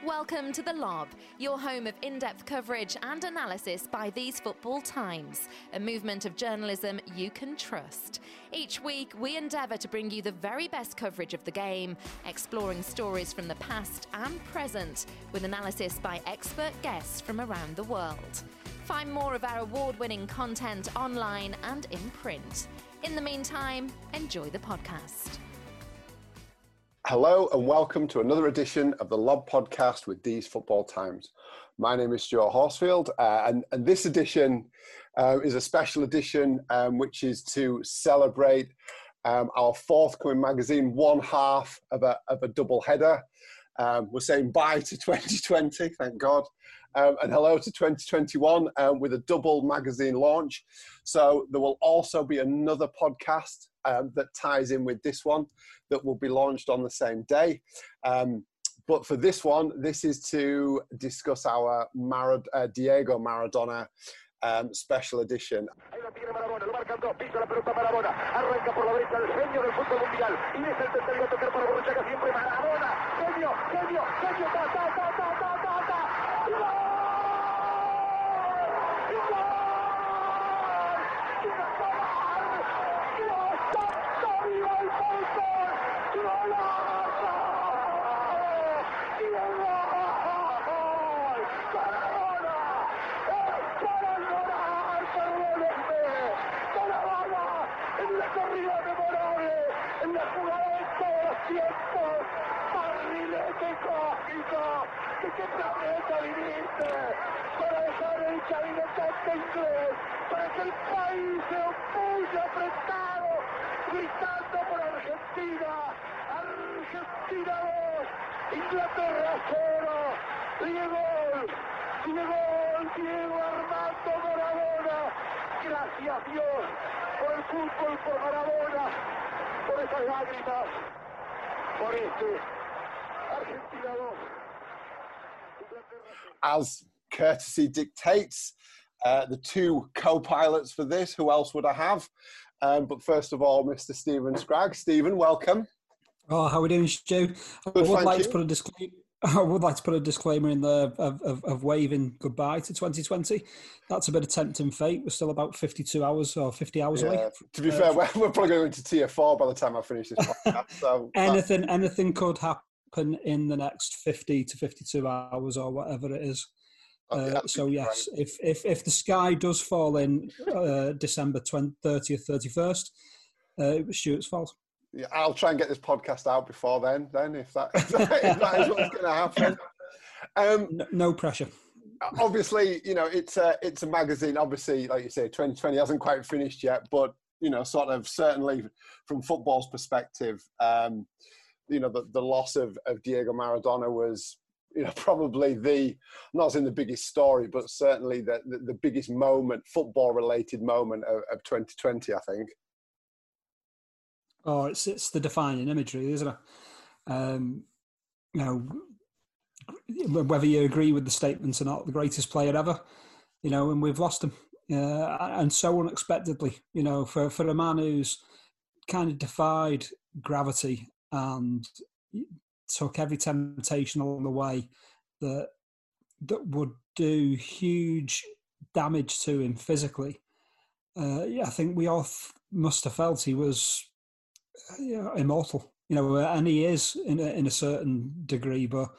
Welcome to The Lob, your home of in-depth coverage and analysis by These Football Times, a movement of journalism you can trust. Each week, we endeavour to bring you the very best coverage of the game, exploring stories from the past and present, with analysis by expert guests from around the world. Find more of our award-winning content online and in print. In the meantime, enjoy the podcast. Hello and welcome to another edition of the Lob Podcast with These Football Times. My name is Stuart Horsfield and this edition is a special edition which is to celebrate our forthcoming magazine, one half of a double header. We're saying bye to 2020, thank God, and hello to 2021 with a double magazine launch. So there will also be another podcast that ties in with this one that will be launched on the same day. But for this one, this is to discuss our Diego Maradona special edition. Para que el país se opulle apretado, gritando por Argentina. Argentina 2, Inglaterra 0. Diego Armando Maradona. Gracias Dios por el fútbol, por Maradona, por esas lágrimas, por Argentina 2. As courtesy dictates, the two co-pilots for this, who else would I have? But first of all, Mr. Stephen Scraggs. Stephen, welcome. Oh, how are we doing, Stu? I would like to put a disclaimer in there of waving goodbye to 2020. That's a bit of tempting fate. We're still about 52 hours or 50 hours away. To be fair, we're probably going to tier 4 by the time I finish this podcast. So anything could happen in the next 50 to 52 hours or whatever it is. So yes, great. if the sky does fall in December 30th, 31st, it was Stuart's fault. Yeah, I'll try and get this podcast out before then if that is what's going to happen. No pressure. Obviously, it's a magazine. Obviously, like you say, 2020 hasn't quite finished yet, but sort of certainly from football's perspective, the loss of Diego Maradona was, probably not in the biggest story, but certainly the biggest moment, football-related moment of 2020, I think. Oh, it's the defining imagery, isn't it? Whether you agree with the statements or not, the greatest player ever, and we've lost him, and so unexpectedly, for a man who's kind of defied gravity and took every temptation along the way that would do huge damage to him physically. I think we all must have felt he was immortal, and he is in a certain degree. But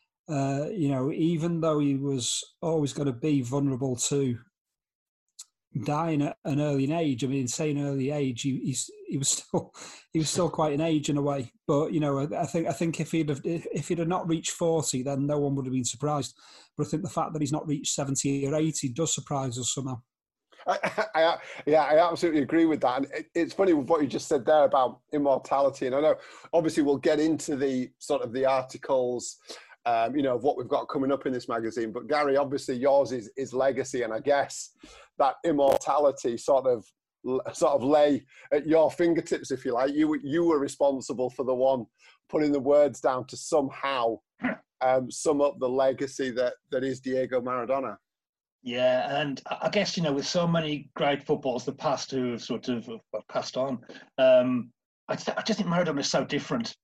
even though he was always going to be vulnerable to dying at an early age. I mean, saying early age, he was still quite an age in a way. But I think if he'd have not reached 40, then no one would have been surprised. But I think the fact that he's not reached 70 or 80 does surprise us somehow. I absolutely agree with that. And it's funny with what you just said there about immortality. And I know, obviously, we'll get into the sort of the articles, of what we've got coming up in this magazine. But Gary, obviously, yours is legacy, and I guess that immortality sort of lay at your fingertips, if you like. You were responsible for the one putting the words down to somehow sum up the legacy that is Diego Maradona. Yeah, and I guess, with so many great footballers the past who have sort of passed on, I just think Maradona is so different.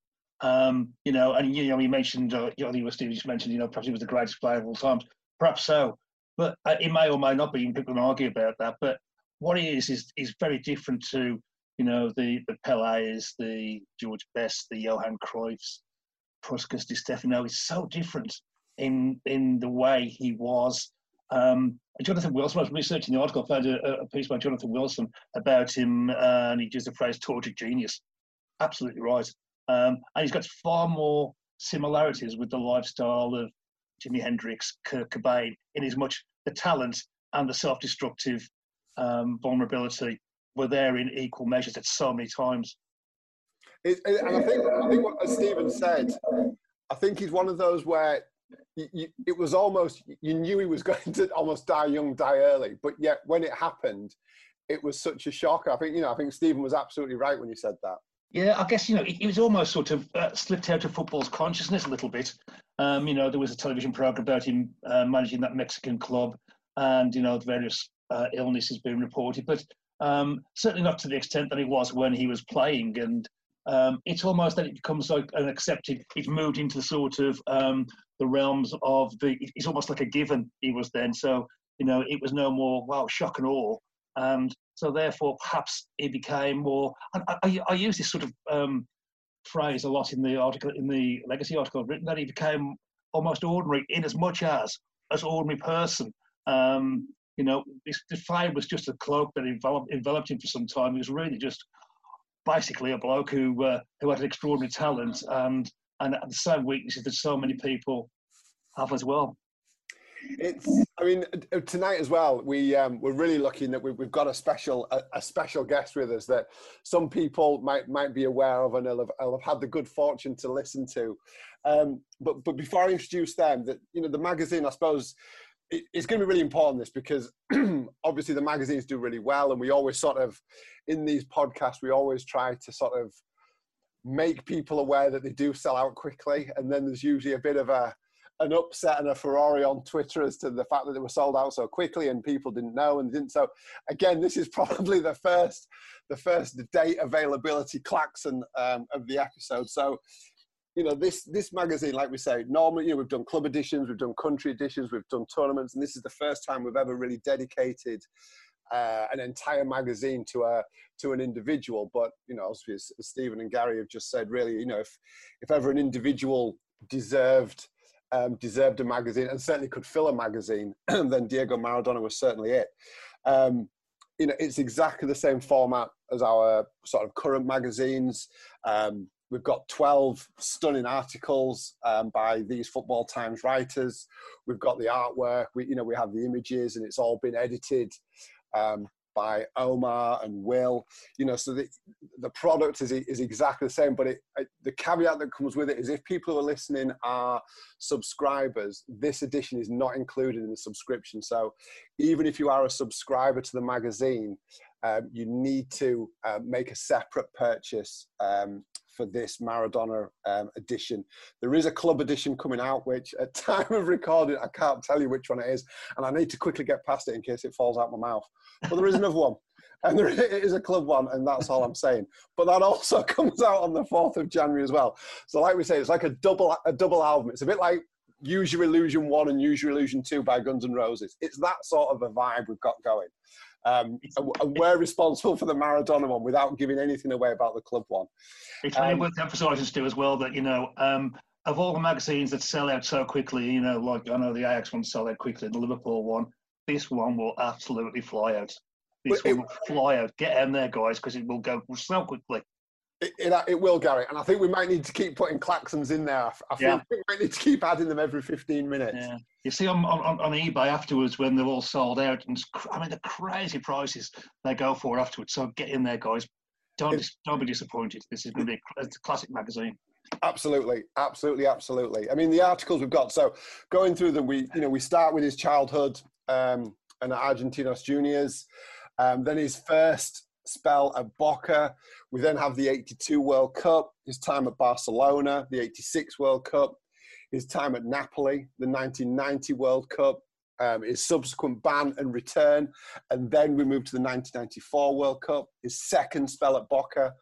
You know, and you mentioned, I think it was Steve just mentioned, perhaps he was the greatest player of all time. Perhaps so, but it may or may not be. People can argue about that. But what he is very different to, the Pelés, the George Best, the Johan Cruyffs, Puskas, Di Stefano. It's so different in the way he was. Jonathan Wilson, I was researching the article, I found a piece by Jonathan Wilson about him, and he used the phrase tortured genius. Absolutely right. And he's got far more similarities with the lifestyle of Jimi Hendrix, Kurt Cobain, in as much the talent and the self-destructive vulnerability were there in equal measures at so many times. And I think what, as Stephen said, I think he's one of those where it was almost, you knew he was going to almost die young, die early, but yet when it happened, it was such a shock. I think Stephen was absolutely right when he said that. Yeah, I guess, it was almost sort of slipped out of football's consciousness a little bit. There was a television program about him managing that Mexican club, and, the various illnesses being reported, but certainly not to the extent that it was when he was playing. And it's almost that it becomes like an accepted, it's moved into the sort of the realms of it's almost like a given he was then. So, it was no more, wow, shock and awe. And so therefore, perhaps it became more, and I use this sort of phrase a lot in the article, in the Legacy article I've written, that he became almost ordinary in as much as ordinary person. The fire was just a cloak that enveloped him for some time. He was really just basically a bloke who had an extraordinary talent and the same weaknesses that so many people have as well. Tonight as well, we're really lucky that we've got a special guest with us that some people might be aware of and will have had the good fortune to listen to. But before I introduce them, the magazine, I suppose, it's going to be really important, this, because obviously the magazines do really well, and we always sort of, in these podcasts, we always try to sort of make people aware that they do sell out quickly, and then there's usually a bit of an upset and a Ferrari on Twitter as to the fact that they were sold out so quickly and people didn't know and didn't. So again, this is probably the first date availability klaxon of the episode. So, this magazine, like we say, normally, we've done club editions, we've done country editions, we've done tournaments, and this is the first time we've ever really dedicated an entire magazine to an individual. But, obviously, as Stephen and Gary have just said, really, if ever an individual deserved a magazine and certainly could fill a magazine, then Diego Maradona was certainly it. It's exactly the same format as our sort of current magazines. We've got 12 stunning articles by these Football Times writers. We've got the artwork. We have the images, and it's all been edited by Omar and Will. So the product is exactly the same. But the caveat that comes with it is, if people who are listening are subscribers, this edition is not included in the subscription. So even if you are a subscriber to the magazine, you need to make a separate purchase for this Maradona edition. There is a club edition coming out, which at time of recording, I can't tell you which one it is, and I need to quickly get past it in case it falls out my mouth. But there is another one, and it is a club one, and that's all I'm saying. But that also comes out on the 4th of January as well. So like we say, it's like a double album. It's a bit like Use Your Illusion 1 and Use Your Illusion 2 by Guns N' Roses. It's that sort of a vibe we've got going. And we're responsible for the Maradona one without giving anything away about the club one. It's really worth emphasising, Stu, as well, that, of all the magazines that sell out so quickly, like I know the Ajax one sell out quickly, the Liverpool one, this one will absolutely fly out. This one will fly out. Get in there, guys, because it will go so quickly. It will, Gary, and I think we might need to keep putting klaxons in there. I think we might need to keep adding them every 15 minutes. Yeah. You see on eBay afterwards when they're all sold out, and the crazy prices they go for afterwards. So get in there, guys. Don't be disappointed. This is going to be a classic magazine. Absolutely. The articles we've got. So going through them, we start with his childhood and at Argentinos Juniors, then his first spell at Boca. We then have the 82 World Cup, his time at Barcelona, the 86 World Cup, his time at Napoli, the 1990 World Cup, his subsequent ban and return, and then we move to the 1994 World Cup, his second spell at Boca,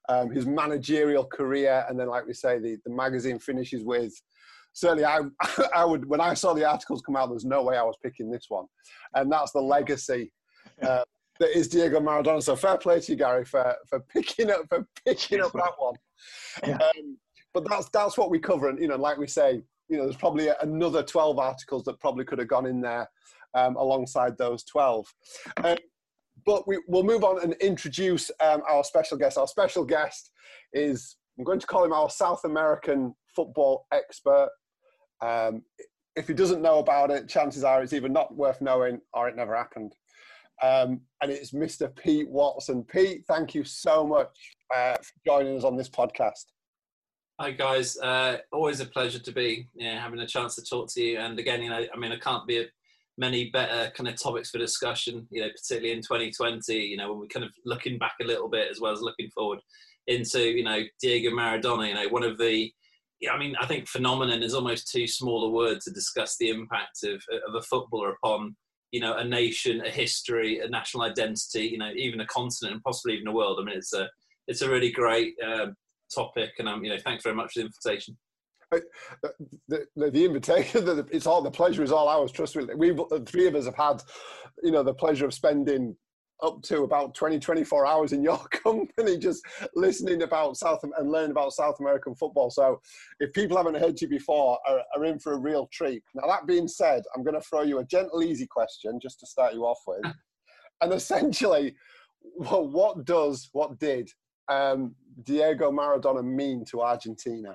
his managerial career, and then, like we say, the magazine finishes with. Certainly, I would, when I saw the articles come out, there's no way I was picking this one, and that's the legacy that is Diego Maradona. So fair play to you, Gary, for picking up that one. Yeah. But that's what we cover, and like we say, there's probably another 12 articles that probably could have gone in there alongside those 12. But we'll move on and introduce our special guest. Our special guest is, I'm going to call him our South American football expert. If he doesn't know about it, chances are it's either not worth knowing or it never happened. And it's Mr. Pete Watson. Pete, thank you so much for joining us on this podcast. Hi guys, always a pleasure to be having a chance to talk to you. And again, I can't be many better kind of topics for discussion, particularly in 2020, when we're kind of looking back a little bit as well as looking forward into, Diego Maradona, one of the, I think phenomenon is almost too small a word to discuss the impact of a footballer upon, a nation, a history, a national identity, even a continent and possibly even a world. It's a really great topic, and thanks very much for the invitation. The invitation, it's all, the pleasure is all ours. Trust me, the three of us have had, the pleasure of spending up to about 24 hours in your company, just listening about and learning about South American football. So if people haven't heard you before, are in for a real treat. Now, that being said, I'm going to throw you a gentle, easy question just to start you off with. And essentially, what did Diego Maradona mean to Argentina?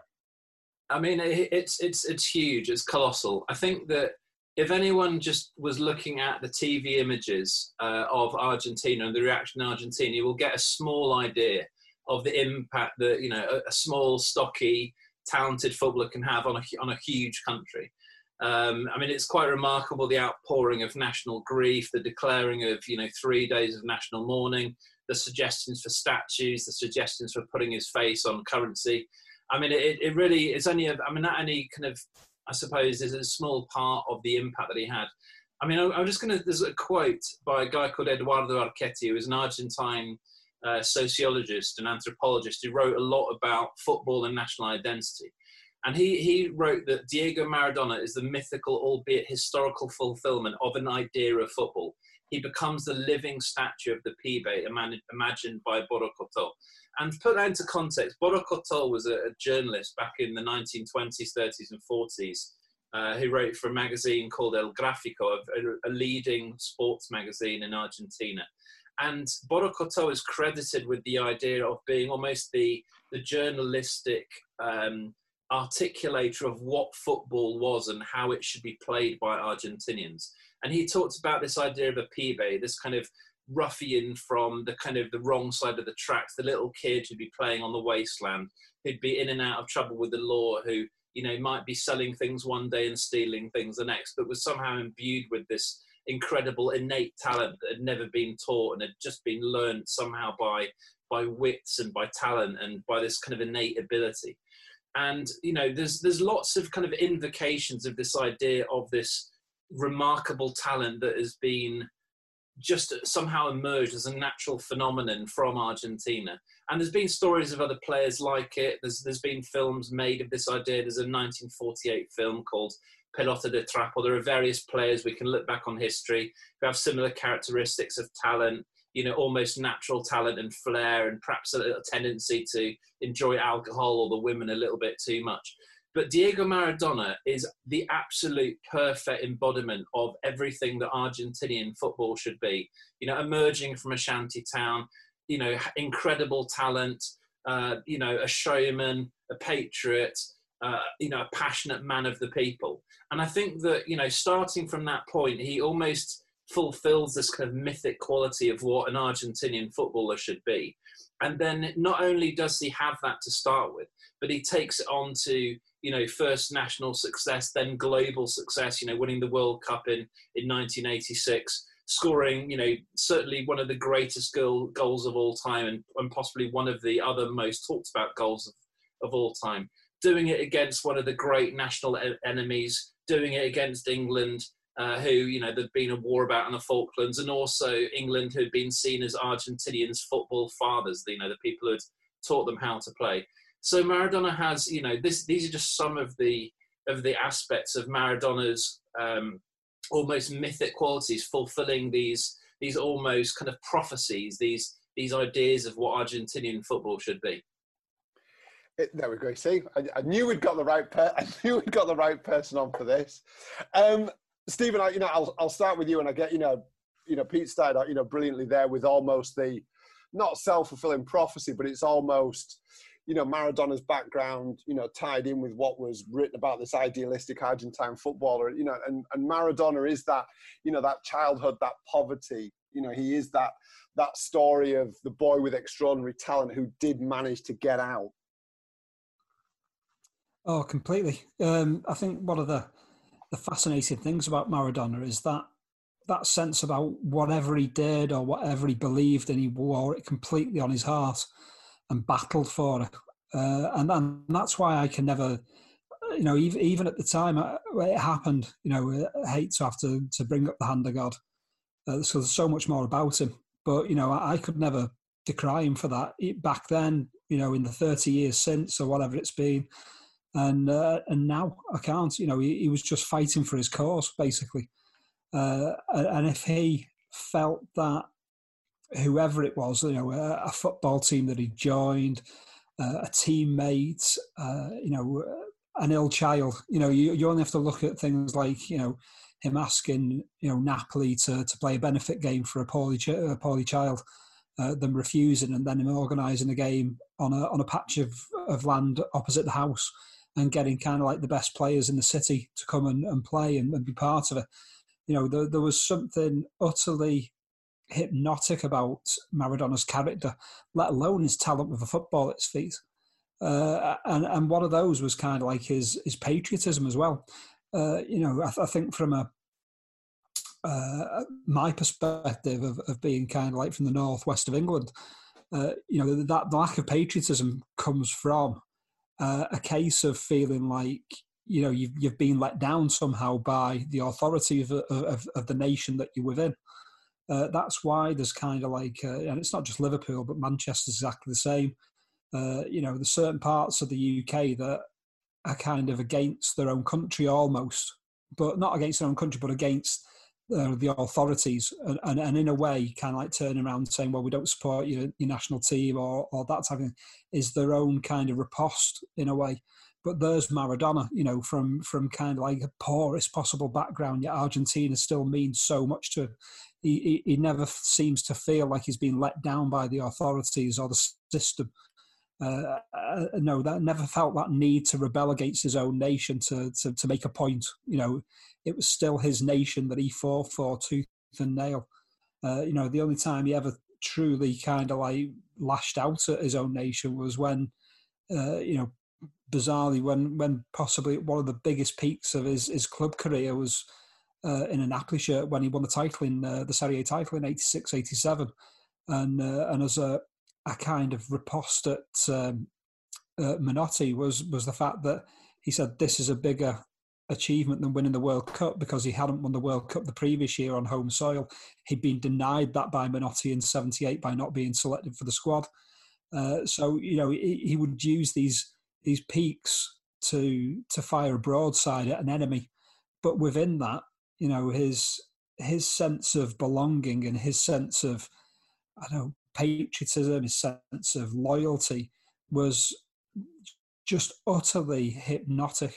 It's huge. It's colossal. I think that if anyone just was looking at the TV images of Argentina and the reaction in Argentina, you will get a small idea of the impact that a small, stocky, talented footballer can have on a huge country. It's quite remarkable, the outpouring of national grief, the declaring of 3 days of national mourning, the suggestions for statues, the suggestions for putting his face on currency. It really, it's only, that only kind of, I suppose, is a small part of the impact that he had. There's a quote by a guy called Eduardo Archetti, who is an Argentine sociologist and anthropologist who wrote a lot about football and national identity. And he wrote that Diego Maradona is the mythical, albeit historical fulfillment of an idea of football. He becomes the living statue of the pibe imagined by Borocotó. And to put that into context, Borocotó was a journalist back in the 1920s, 30s and 40s who wrote for a magazine called El Gráfico, a leading sports magazine in Argentina. And Borocotó is credited with the idea of being almost the journalistic articulator of what football was and how it should be played by Argentinians. And he talked about this idea of a pibe, this kind of ruffian from the wrong side of the tracks, the little kid who'd be playing on the wasteland, who'd be in and out of trouble with the law, who might be selling things one day and stealing things the next, but was somehow imbued with this incredible innate talent that had never been taught and had just been learned somehow by wits and by talent and by this kind of innate ability. And there's lots of kind of invocations of this idea of this remarkable talent that has been just somehow emerged as a natural phenomenon from Argentina. And there's been stories of other players like it. There's been films made of this idea. There's a 1948 film called Pelota de Trapo. There are various players we can look back on history who have similar characteristics of talent, almost natural talent and flair, and perhaps a little tendency to enjoy alcohol or the women a little bit too much. But Diego Maradona is the absolute perfect embodiment of everything that Argentinian football should be. Emerging from a shanty town, incredible talent, a showman, a patriot, a passionate man of the people. And I think that, starting from that point, he almost fulfills this kind of mythic quality of what an Argentinian footballer should be. And then not only does he have that to start with, but he takes it on to, first national success, then global success, winning the World Cup in 1986, scoring, certainly one of the greatest goals of all time and possibly one of the other most talked about goals of all time. Doing it against one of the great national enemies, doing it against England, who, there'd been a war about in the Falklands, and also England, who'd been seen as Argentinians' football fathers, the people who'd taught them how to play. So Maradona has, these are just some of the aspects of Maradona's almost mythic qualities, fulfilling these almost kind of prophecies, these ideas of what Argentinian football should be. There we go. See, I knew we'd got the right. I knew we'd got the right person on for this. Stephen, I'll start with you, and I get Pete started out brilliantly there with almost the not self-fulfilling prophecy, but it's almost Maradona's background tied in with what was written about this idealistic Argentine footballer. And Maradona is that that childhood, that poverty. He is that story of the boy with extraordinary talent who did manage to get out. Oh, completely. I think one of the fascinating things about Maradona is that sense about whatever he did or whatever he believed in, he wore it completely on his heart and battled for it. And that's why I can never, even at the time it happened, I hate to have to bring up the hand of God. So there's so much more about him. But, I could never decry him for that. Back then, in the 30 years since or whatever it's been, and now I can't. He was just fighting for his cause, basically. And if he felt that whoever it was, a football team that he joined, a teammate, an ill child, you only have to look at things like, him asking, Napoli to play a benefit game for a poorly child, them refusing, and then him organising a game on a patch of land opposite the house, and getting kind of like the best players in the city to come and play and be part of it. There was something utterly hypnotic about Maradona's character, let alone his talent with a football at his feet. And one of those was kind of like his patriotism as well. I think from my perspective of being kind of like from the northwest of England, that lack of patriotism comes from a case of feeling like you've been let down somehow by the authority of the nation that you're within. That's why there's kind of like, and it's not just Liverpool, but Manchester's exactly the same. There's certain parts of the UK that are kind of against their own country almost, but not against their own country, but against the authorities, and in a way kind of like turning around and saying, well, we don't support your national team or that type of thing, is their own kind of riposte in a way. But there's Maradona, from kind of like a poorest possible background, yet Argentina still means so much to him. He never seems to feel like he's been let down by the authorities or the system. No, that never felt that need to rebel against his own nation to make a point. It was still his nation that he fought for tooth and nail. The only time he ever truly kind of like lashed out at his own nation was when, bizarrely, when possibly one of the biggest peaks of his club career was in a Napoli shirt when he won the title in the Serie A title in 86-87, and as a kind of riposte at Menotti was the fact that he said this is a bigger achievement than winning the World Cup, because he hadn't won the World Cup the previous year on home soil. He'd been denied that by Menotti in '78 by not being selected for the squad. So he would use these peaks to fire a broadside at an enemy, but within that, his sense of belonging and his sense of patriotism, his sense of loyalty was just utterly hypnotic.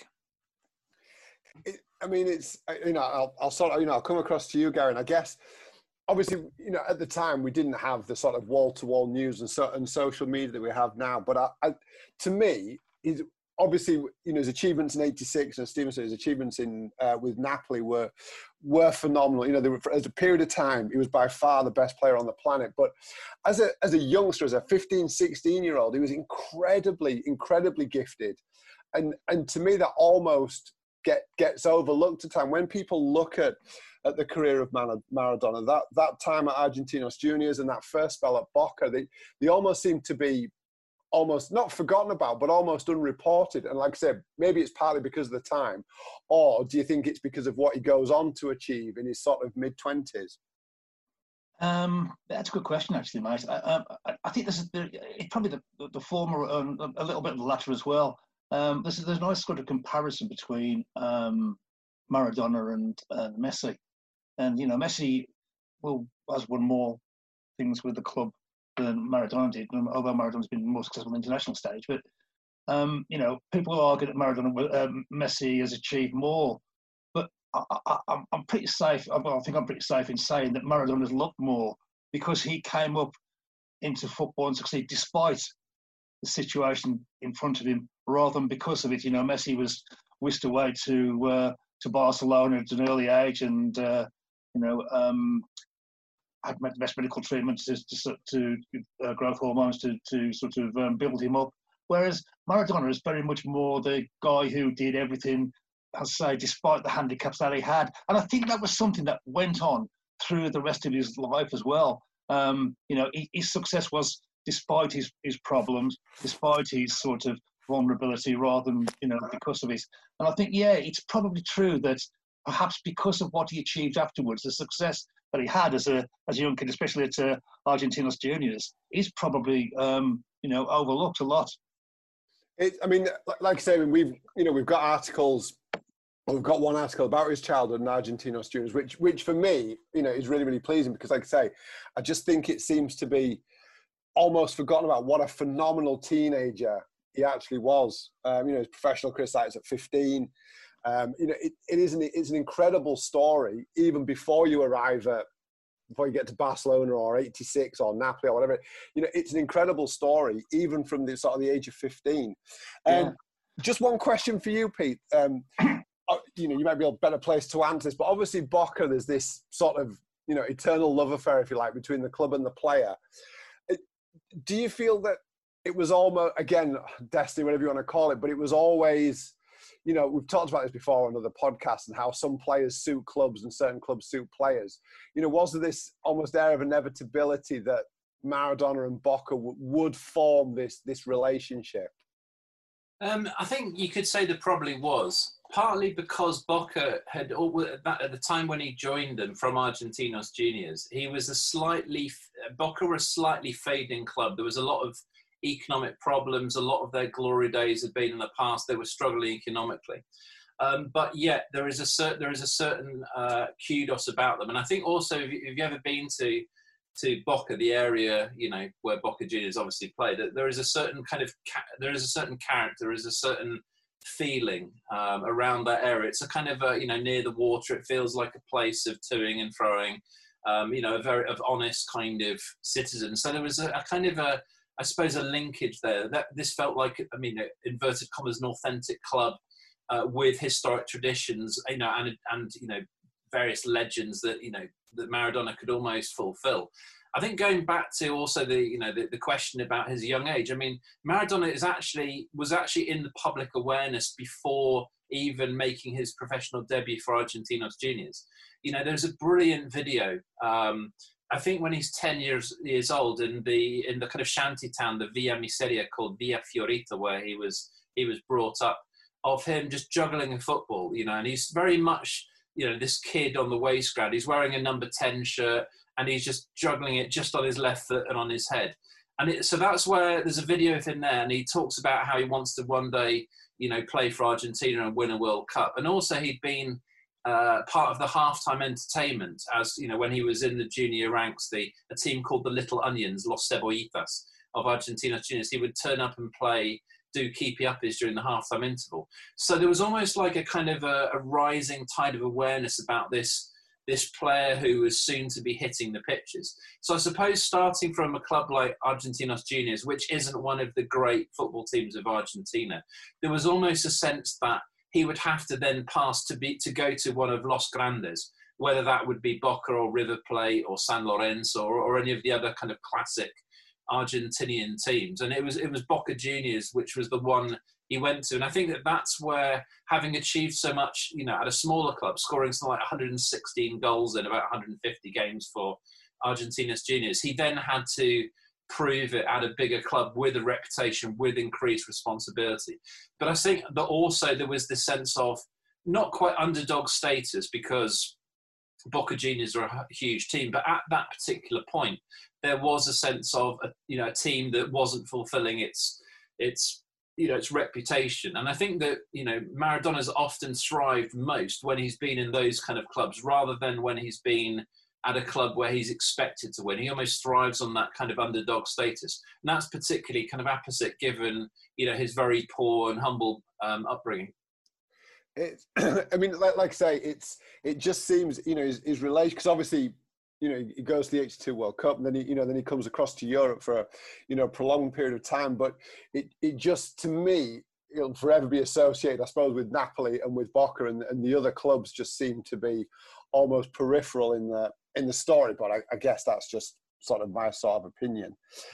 I'll come across to you, Gary, and I guess obviously, at the time we didn't have the sort of wall-to-wall news and social media that we have now. But to me, obviously, his achievements in '86, and Stephen said his achievements with Napoli were phenomenal. They were, as a period of time, he was by far the best player on the planet. But as a youngster, as a 15, 16-year-old, he was incredibly, incredibly gifted. And to me, that almost gets overlooked at time. When people look at the career of Maradona, that time at Argentinos Juniors and that first spell at Boca, they almost seem to be almost not forgotten about, but almost unreported. And like I said, maybe it's partly because of the time, or do you think it's because of what he goes on to achieve in his sort of mid-20s? That's a good question, actually, mate. I think this is it's probably the former, a little bit of the latter as well. There's a nice sort of comparison between Maradona and Messi, and Messi has won more things with the club than Maradona did, although Maradona's been more successful on the international stage. But people argue that Messi has achieved more. But I'm pretty safe. I think I'm pretty safe in saying that Maradona's looked more because he came up into football and succeeded despite the situation in front of him, rather than because of it. Messi was whisked away to Barcelona at an early age, and had the best medical treatment to growth hormones to sort of build him up. Whereas Maradona is very much more the guy who did everything, I'll say, despite the handicaps that he had. And I think that was something that went on through the rest of his life as well. His success was despite his problems, despite his sort of vulnerability, rather than, because of it. And I think, it's probably true that perhaps because of what he achieved afterwards, the success that he had as a young kid, especially at Argentinos Juniors, is probably, overlooked a lot. Like I say, we've got articles. We've got one article about his childhood in Argentinos Juniors, which for me, is really, really pleasing because, like I say, I just think it seems to be almost forgotten about what a phenomenal teenager he actually was. His professional career started at 15. It's an incredible story, even before you get to Barcelona or 86 or Napoli or whatever. It's an incredible story, even from the sort of the age of 15. Just one question for you, Pete. You might be a better place to answer this, but obviously Boca, there's this sort of, eternal love affair, if you like, between the club and the player. Do you feel that it was almost, again, destiny, whatever you want to call it, but it was always, we've talked about this before on other podcasts and how some players suit clubs and certain clubs suit players. Was there this almost air of inevitability that Maradona and Boca would form this relationship? I think you could say there probably was, partly because Boca had, at the time when he joined them from Argentinos Juniors, Boca were a slightly fading club. There was a lot of economic problems. A lot of their glory days had been in the past. They were struggling economically. But yet there is a certain kudos about them. And I think also, if you've ever been to Boca, the area, where Boca Juniors obviously play, that there is a certain character, there is a certain feeling around that area. It's a kind of near the water. It feels like a place of toing and froing, a very honest kind of citizen. So there was a kind of I suppose a linkage there. That this felt like, inverted commas, an authentic club with historic traditions, and various legends that that Maradona could almost fulfill. I think going back to also the question about his young age. Maradona was actually in the public awareness before even making his professional debut for Argentinos Juniors. There's a brilliant video. I think when he's 10 years old in the kind of shanty town, the Via Miseria, called Via Fiorita, where he was brought up, of him just juggling a football, and he's very much, this kid on the waist grad. He's wearing a number 10 shirt and he's just juggling it just on his left foot and on his head. And so that's where there's a video of him there, and he talks about how he wants to one day, play for Argentina and win a World Cup. And also he'd been part of the halftime entertainment, as when he was in the junior ranks, a team called the Little Onions, Los Cebollitas, of Argentinos Juniors. He would turn up and do keepy-uppies during the halftime interval. So there was almost like a kind of a rising tide of awareness about this player who was soon to be hitting the pitches. So I suppose starting from a club like Argentinos Juniors, which isn't one of the great football teams of Argentina, there was almost a sense that he would have to then pass to go to one of Los Grandes, whether that would be Boca or River Plate or San Lorenzo or any of the other kind of classic Argentinian teams. And it was Boca Juniors, which was the one he went to. And I think that's where, having achieved so much, at a smaller club, scoring something like 116 goals in about 150 games for Argentinos Juniors, he then had to prove it at a bigger club with a reputation, with increased responsibility. But I think that also there was this sense of not quite underdog status, because Boca Juniors are a huge team, but at that particular point, there was a sense of a team that wasn't fulfilling its reputation. And I think that Maradona's often thrived most when he's been in those kind of clubs, rather than when he's been at a club where he's expected to win. He almost thrives on that kind of underdog status, and that's particularly kind of apposite given his very poor and humble upbringing. I mean, like I say, it just seems his relation, because obviously he goes to the '82 World Cup, and then he comes across to Europe for a prolonged period of time. But it just, to me, it'll forever be associated, I suppose, with Napoli and with Boca, and the other clubs just seem to be almost peripheral in the story. But I guess that's just sort of my sort of opinion.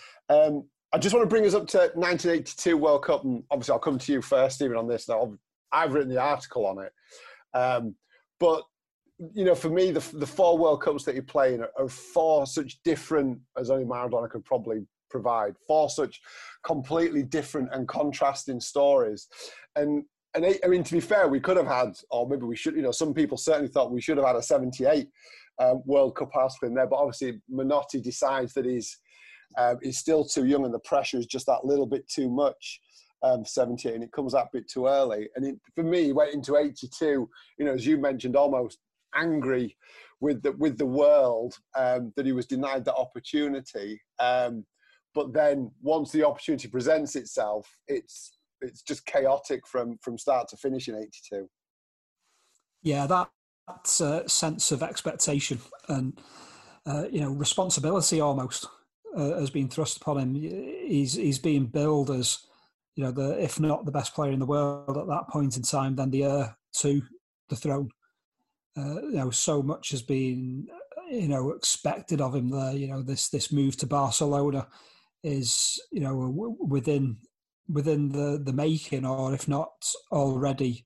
I just want to bring us up to 1982 World Cup, and obviously I'll come to you first, Stephen, on this. Now, I've written the article on it, but for me, the 4 World Cups that you play in are 4 such different, as only Maradona could probably provide, 4 such completely different and contrasting stories. And I mean, to be fair, we could have had, or maybe we should, some people certainly thought we should have had a 78 World Cup article in there, but obviously Menotti decides that he's still too young and the pressure is just that little bit too much. 78, and it comes that bit too early. And for me, he went into 82, as you mentioned, almost angry with the world that he was denied that opportunity. But then once the opportunity presents itself, it's just chaotic from start to finish in 82. Yeah, that sense of expectation and responsibility almost has been thrust upon him. He's being billed as if not the best player in the world at that point in time, then the heir to the throne. So much has been, expected of him there. This move to Barcelona is, within the making, or if not already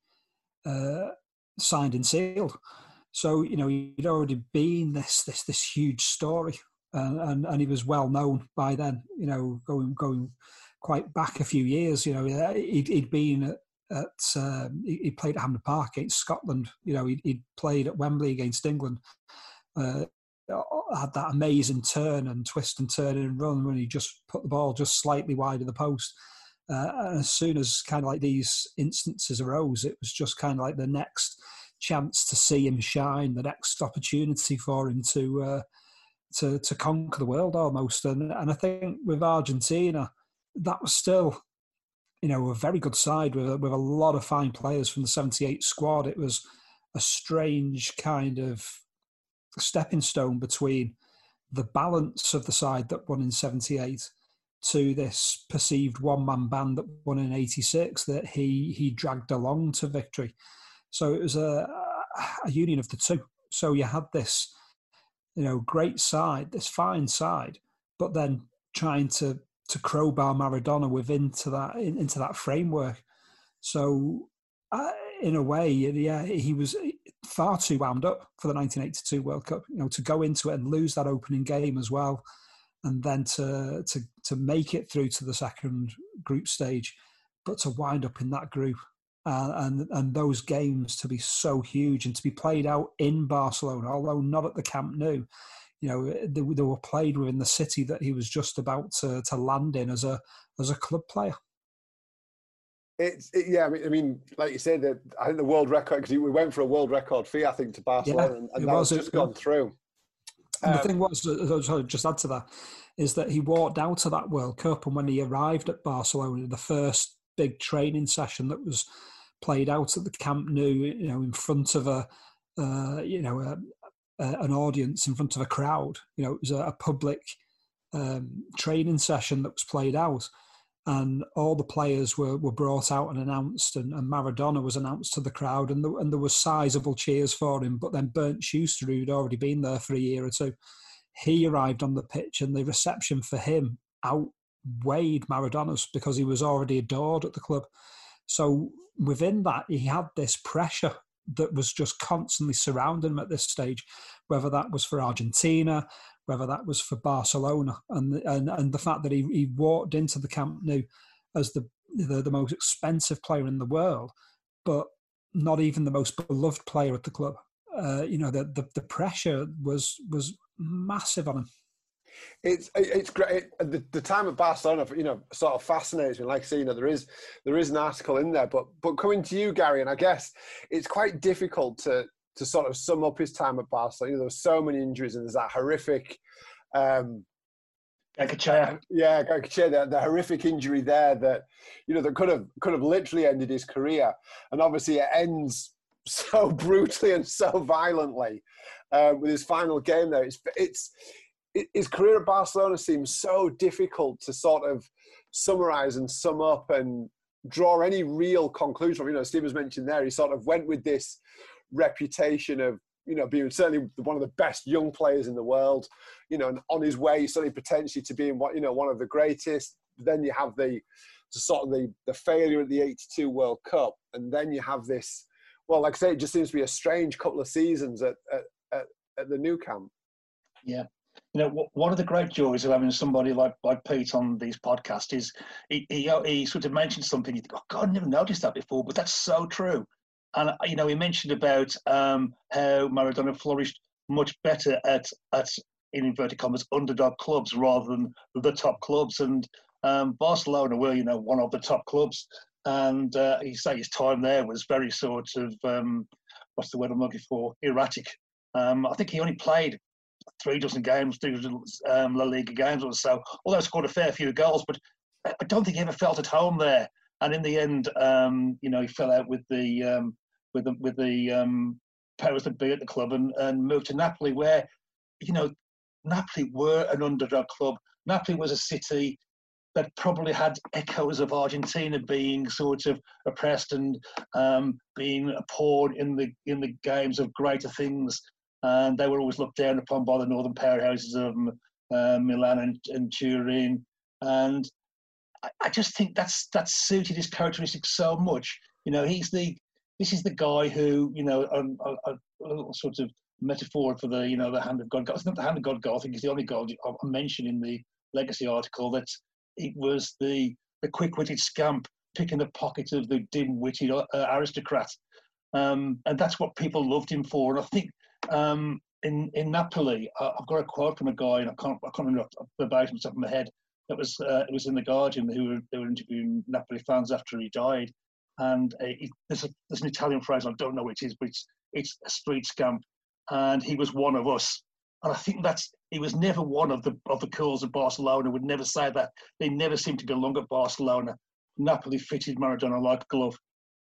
signed and sealed. So, he'd already been this huge story, and he was well known by then. Going quite back a few years. He'd been he played at Hampden Park against Scotland. He'd played at Wembley against England. Had that amazing turn and twist and turn and run when he just put the ball just slightly wide of the post. And as soon as kind of like these instances arose, it was just kind of like the next chance to see him shine, the next opportunity for him to conquer the world almost. And I think with Argentina, that was still, a very good side with a lot of fine players from the 78 squad. It was a strange kind of stepping stone between the balance of the side that won in 78 to this perceived one-man band that won in 86 that he dragged along to victory. So it was a union of the two. So you had this, great side, this fine side, but then trying to crowbar Maradona into that framework. So in a way, he was far too wound up for the 1982 World Cup. To go into it and lose that opening game as well, and then to make it through to the second group stage, but to wind up in that group and those games to be so huge and to be played out in Barcelona, although not at the Camp Nou. They were played within the city that he was just about to land in as a club player. I mean, like you said, I think the world record, because we went for a world record fee, I think, to Barcelona, and that was just gone through. And the thing was, I'll just add to that, is that he walked out of that World Cup, and when he arrived at Barcelona, the first big training session that was played out at the Camp Nou, in front of an audience, in front of a crowd. It was a public training session that was played out, and all the players were brought out and announced, and Maradona was announced to the crowd, and there was sizable cheers for him. But then Bernd Schuster, who'd already been there for a year or two, he arrived on the pitch, and the reception for him outweighed Maradona's because he was already adored at the club. So within that, he had this pressure that was just constantly surrounding him at this stage, whether that was for Argentina, whether that was for Barcelona, and the fact that he walked into the Camp Nou as the most expensive player in the world, but not even the most beloved player at the club. the pressure was massive on him. It's great. The time at Barcelona, sort of fascinates me. Like I say, there is an article in there, but coming to you, Gary, and I guess it's quite difficult to sort of sum up his time at Barcelona. There were so many injuries, and there's that horrific. Gokachea. Yeah, Gokachea, the horrific injury there that that could have literally ended his career, and obviously it ends so brutally and so violently with his final game there. His career at Barcelona seems so difficult to sort of summarise and sum up and draw any real conclusion from. Steve was mentioned there, he sort of went with this reputation of being certainly one of the best young players in the world, and on his way certainly potentially to being one of the greatest. Then you have the failure at the '82 World Cup, and then you have this. Well, like I say, it just seems to be a strange couple of seasons at the Nou Camp. Yeah. One of the great joys of having somebody like Pete on these podcasts is he sort of mentioned something. You think, oh God, I never noticed that before, but that's so true. And he mentioned about how Maradona flourished much better at in inverted commas underdog clubs rather than the top clubs. And Barcelona were one of the top clubs. And he said his time there was very sort of what's the word I'm looking for? Erratic. I think he only played 3 dozen games, 3 dozen La Liga games or so, although he scored a fair few goals, but I don't think he ever felt at home there. And in the end, he fell out with the powers that be at the club and moved to Napoli, where, Napoli were an underdog club. Napoli was a city that probably had echoes of Argentina being sort of oppressed and being a pawn in the games of greater things. And they were always looked down upon by the northern powerhouses of Milan and Turin. And I just think that suited his characteristics so much. This is the guy who, a little sort of metaphor for the hand of God goal. It's not the hand of God goal. I think it's the only goal I mentioned in the Legacy article, that it was the quick-witted scamp picking the pocket of the dim-witted aristocrat. And that's what people loved him for. And I think in Napoli, I've got a quote from a guy, and I can't remember verbatim off the top of my head. It was in the Guardian they were interviewing Napoli fans after he died, and there's an Italian phrase, I don't know what it is, but it's a street scamp, and he was one of us. And I think he was never one of the cools of Barcelona. Would never say that. They never seemed to belong at Barcelona. Napoli fitted Maradona like a glove.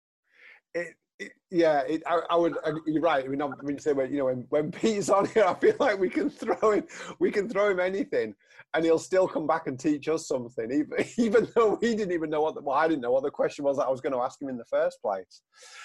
You're right. When Pete's on here, I feel like we can throw him anything, and he'll still come back and teach us something, even though we didn't even know I didn't know what the question was that I was going to ask him in the first place.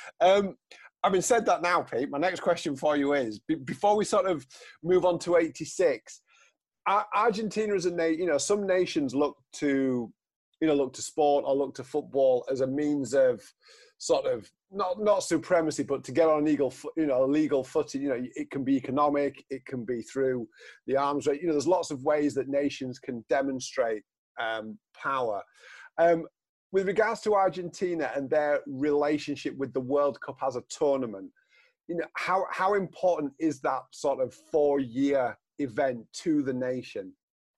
Having said that now, Pete, my next question for you is, before we sort of move on to '86, Argentina as a nation, some nations look to sport or look to football as a means of sort of not supremacy, but to get on a legal footing. It can be economic, it can be through the arms race. There's lots of ways that nations can demonstrate power. With regards to Argentina and their relationship with the World Cup as a tournament, how important is that sort of 4-year event to the nation?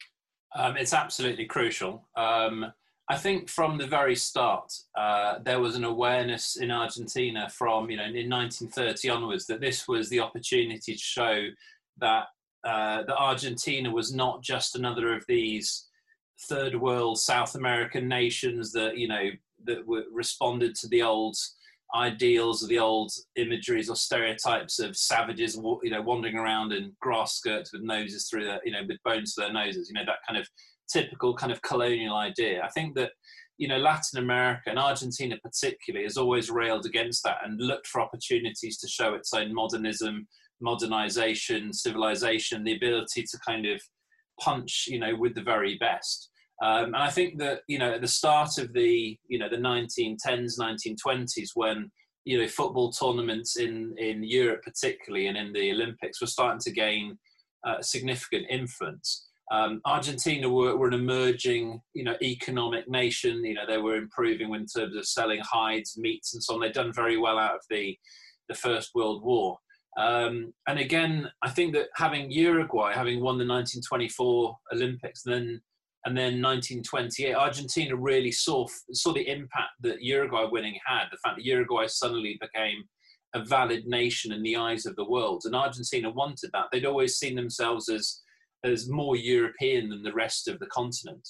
It's absolutely crucial. I think from the very start, there was an awareness in Argentina from, in 1930 onwards, that this was the opportunity to show that Argentina was not just another of these third world South American nations that responded to the old ideals of the old imageries or stereotypes of savages, wandering around in grass skirts with noses through their, with bones to their noses, that kind of typical kind of colonial idea. I think that, Latin America and Argentina particularly has always railed against that and looked for opportunities to show its own modernism, modernization, civilization, the ability to kind of punch, with the very best. And I think that, at the start of the 1910s, 1920s, when, football tournaments in Europe particularly and in the Olympics were starting to gain significant influence, Argentina were an emerging, economic nation. They were improving in terms of selling hides, meats and so on. They'd done very well out of the First World War. And again, I think that having Uruguay, having won the 1924 Olympics, and then 1928, Argentina really saw the impact that Uruguay winning had. The fact that Uruguay suddenly became a valid nation in the eyes of the world, and Argentina wanted that. They'd always seen themselves as more European than the rest of the continent.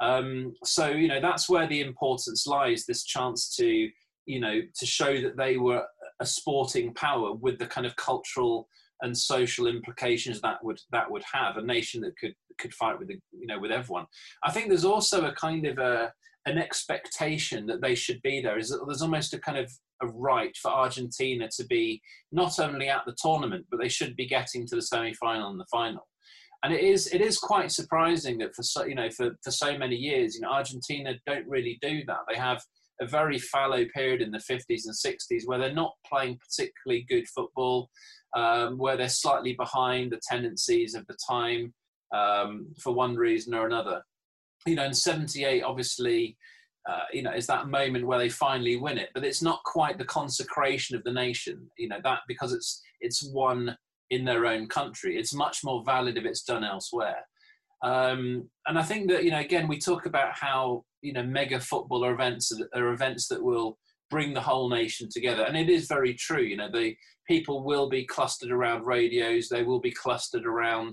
So that's where the importance lies. This chance to show that they were a sporting power with the kind of cultural and social implications that would have, a nation that could fight with with everyone. I think there's also a kind of an expectation that they should be there. There's almost a kind of a right for Argentina to be not only at the tournament, but they should be getting to the semi-final and the final. And it is quite surprising that for so many years, Argentina don't really do that. They have a very fallow period in the 50s and 60s where they're not playing particularly good football, where they're slightly behind the tendencies of the time for one reason or another. In 78, obviously, is that moment where they finally win it, but it's not quite the consecration of the nation, that because it's won in their own country. It's much more valid if it's done elsewhere. And I think that, again, we talk about how, mega football events are events that will bring the whole nation together. And it is very true. The people will be clustered around radios. They will be clustered around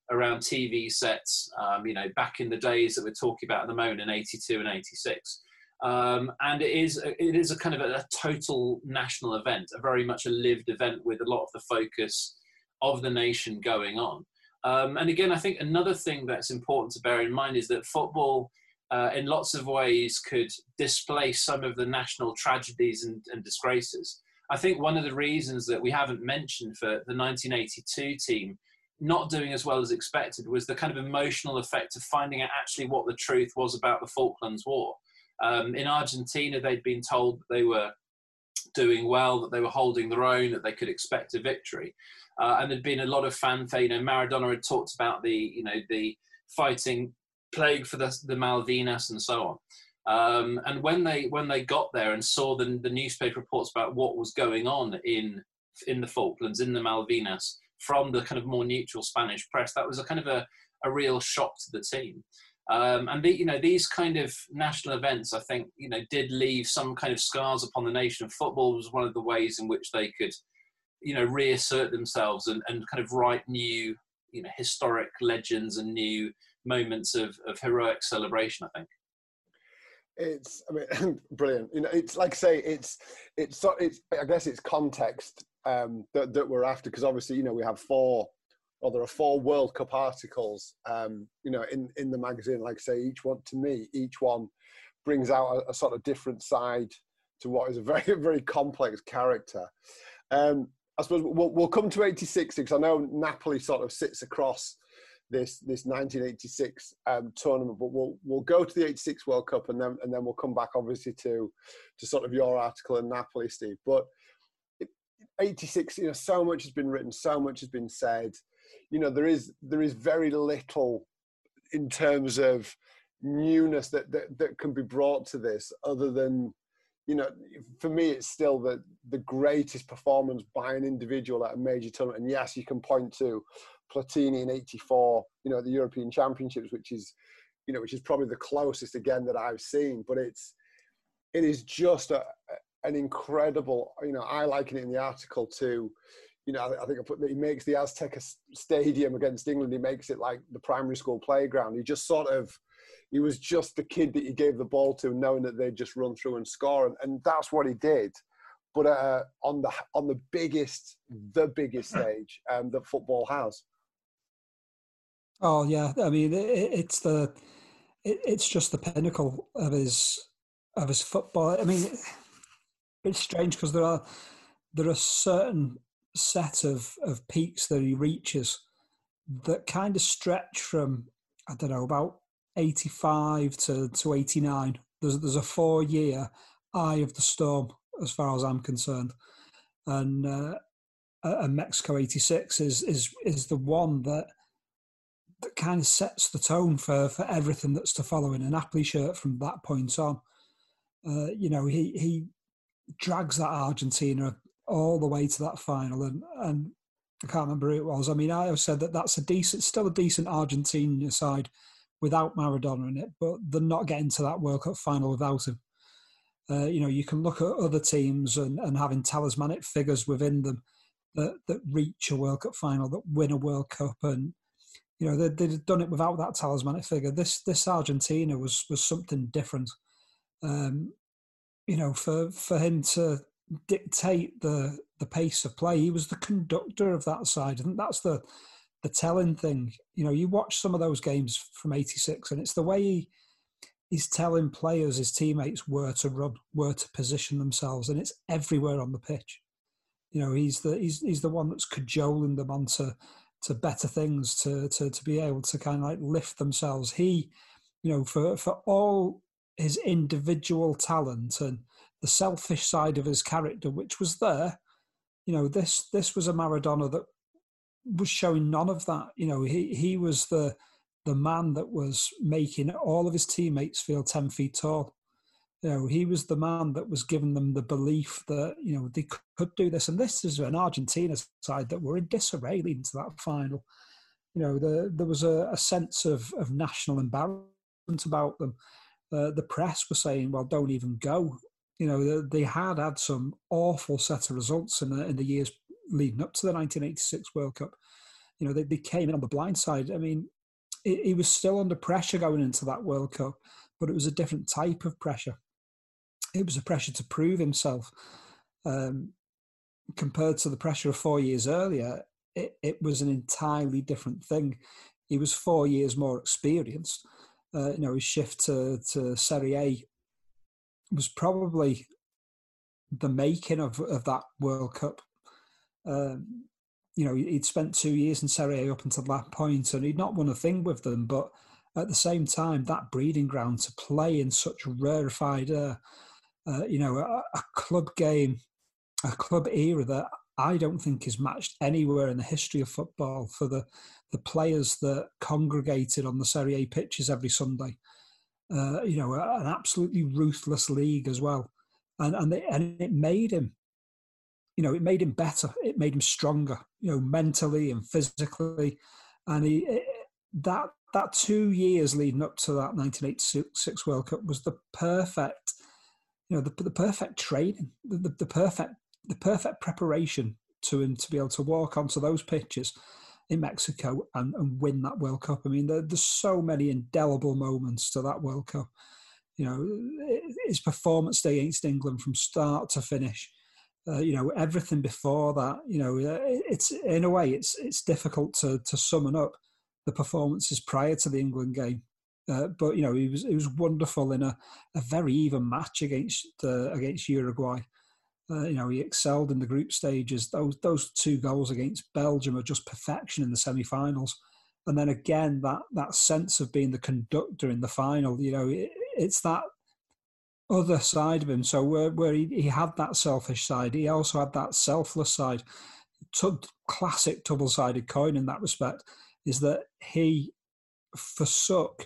TV sets, back in the days that we're talking about at the moment in 82 and 86. And it is a kind of a total national event, a very much a lived event with a lot of the focus of the nation going on. And again, I think another thing that's important to bear in mind is that football, in lots of ways, could displace some of the national tragedies and disgraces. I think one of the reasons that we haven't mentioned for the 1982 team not doing as well as expected was the kind of emotional effect of finding out actually what the truth was about the Falklands War. In Argentina, they'd been told that they were doing well, that they were holding their own, that they could expect a victory. And there'd been a lot of fanfare. Maradona had talked about the fighting plague for the Malvinas and so on. And when they got there and saw the newspaper reports about what was going on in the Falklands, in the Malvinas, from the kind of more neutral Spanish press, that was a kind of a real shock to the team. And these kind of national events, I think, did leave some kind of scars upon the nation. Football was one of the ways in which they could, reassert themselves and kind of write new, historic legends and new moments of heroic celebration, I think. It's brilliant. It's like I say, it's I guess it's context that we're after, because obviously, we have there are 4 World Cup articles, in the magazine. Like I say, each one brings out a sort of different side to what is a very, very complex character. I suppose we'll come to 86, because I know Napoli sort of sits across this 1986 tournament, but we'll go to the 86 World Cup and then we'll come back obviously to sort of your article in Napoli, Steve. But 86, so much has been written, so much has been said. There is very little in terms of newness that can be brought to this, other than, for me, it's still the greatest performance by an individual at a major tournament. And yes, you can point to Platini in '84, the European Championships, which is probably the closest again that I've seen. But it is just an incredible, I liken it in the article to, I think I put that he makes the Azteca Stadium against England, he makes it like the primary school playground. He was just the kid that you gave the ball to, knowing that they'd just run through and score. And that's what he did. But on the biggest stage that football has. Oh yeah, I mean it's just the pinnacle of his football. I mean, it's strange because there are certain set of peaks that he reaches that kind of stretch from, I don't know, about 85 to 89. There's a 4-year eye of the storm as far as I'm concerned, and Mexico '86 is the one that kind of sets the tone for everything that's to follow in a Napoli shirt from that point on. He drags that Argentina all the way to that final, and I can't remember who it was. I mean, I have said that that's still a decent Argentina side without Maradona in it, but they're not getting to that World Cup final without him. You can look at other teams and having talismanic figures within them that reach a World Cup final, that win a World Cup, and they've done it without that talismanic figure. This Argentina was something different. For him to dictate the pace of play, he was the conductor of that side. I think that's the telling thing. You watch some of those games from '86, and it's the way he's telling players, his teammates, where to run, where to position themselves, and it's everywhere on the pitch. He's the one that's cajoling them onto better things, to be able to kind of like lift themselves. He, for all his individual talent and the selfish side of his character, which was there, this was a Maradona that was showing none of that. He was the man that was making all of his teammates feel 10 feet tall. He was the man that was giving them the belief that, they could do this. And this is an Argentina side that were in disarray leading to that final. There was a sense of national embarrassment about them. The press were saying, well, don't even go. They had some awful set of results in the years leading up to the 1986 World Cup. They came in on the blind side. I mean, he was still under pressure going into that World Cup, but it was a different type of pressure. It was a pressure to prove himself. Compared to the pressure of 4 years earlier, it was an entirely different thing. He was 4 years more experienced. His shift to Serie A was probably the making of that World Cup. He'd spent 2 years in Serie A up until that point, and he'd not won a thing with them. But at the same time, that breeding ground to play in such rarefied air, a club game, a club era that I don't think is matched anywhere in the history of football for the players that congregated on the Serie A pitches every Sunday. An absolutely ruthless league as well. And it made him, it made him better. It made him stronger, mentally and physically. And that 2 years leading up to that 1986 World Cup was the perfect, the perfect training, the perfect preparation to him to be able to walk onto those pitches in Mexico and win that World Cup. I mean, there's so many indelible moments to that World Cup. His performance day against England from start to finish. Everything before that. It's in a way it's difficult to sum up the performances prior to the England game. But he was wonderful in a very even match against Uruguay. He excelled in the group stages. Those 2 goals against Belgium are just perfection in the semi-finals. And then again, that sense of being the conductor in the final, it's that other side of him. So where he had that selfish side, he also had that selfless side. Classic double-sided coin in that respect is that he forsook,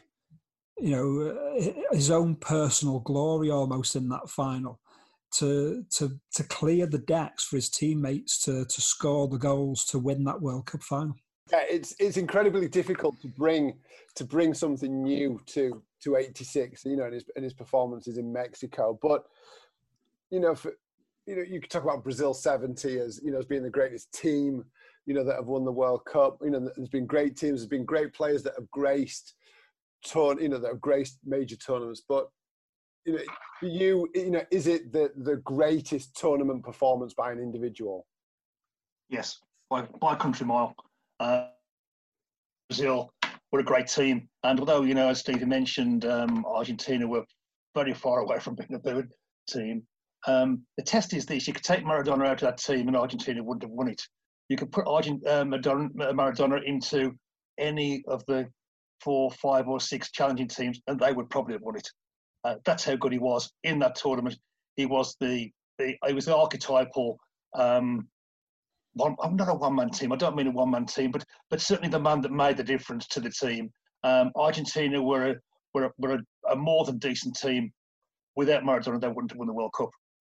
his own personal glory almost in that final to clear the decks for his teammates to score the goals to win that World Cup final. Yeah, it's incredibly difficult to bring something new to 86, and his performances in Mexico. But you could talk about Brazil 70 as as being the greatest team that have won the World Cup. There's been great teams, there's been great players that have graced that have graced major tournaments. But for you, is it the greatest tournament performance by an individual? Yes, by a country mile. Brazil were a great team, and although as Stevie mentioned, Argentina were very far away from being a good team. The test is this: you could take Maradona out of that team, and Argentina wouldn't have won it. You could put Maradona into any of the 4, 5, or 6 challenging teams, and they would probably have won it. That's how good he was in that tournament. He was the archetypal. Not a one-man team. I don't mean a one-man team, but certainly the man that made the difference to the team. Argentina were a more than decent team. Without Maradona, they wouldn't have won the World Cup.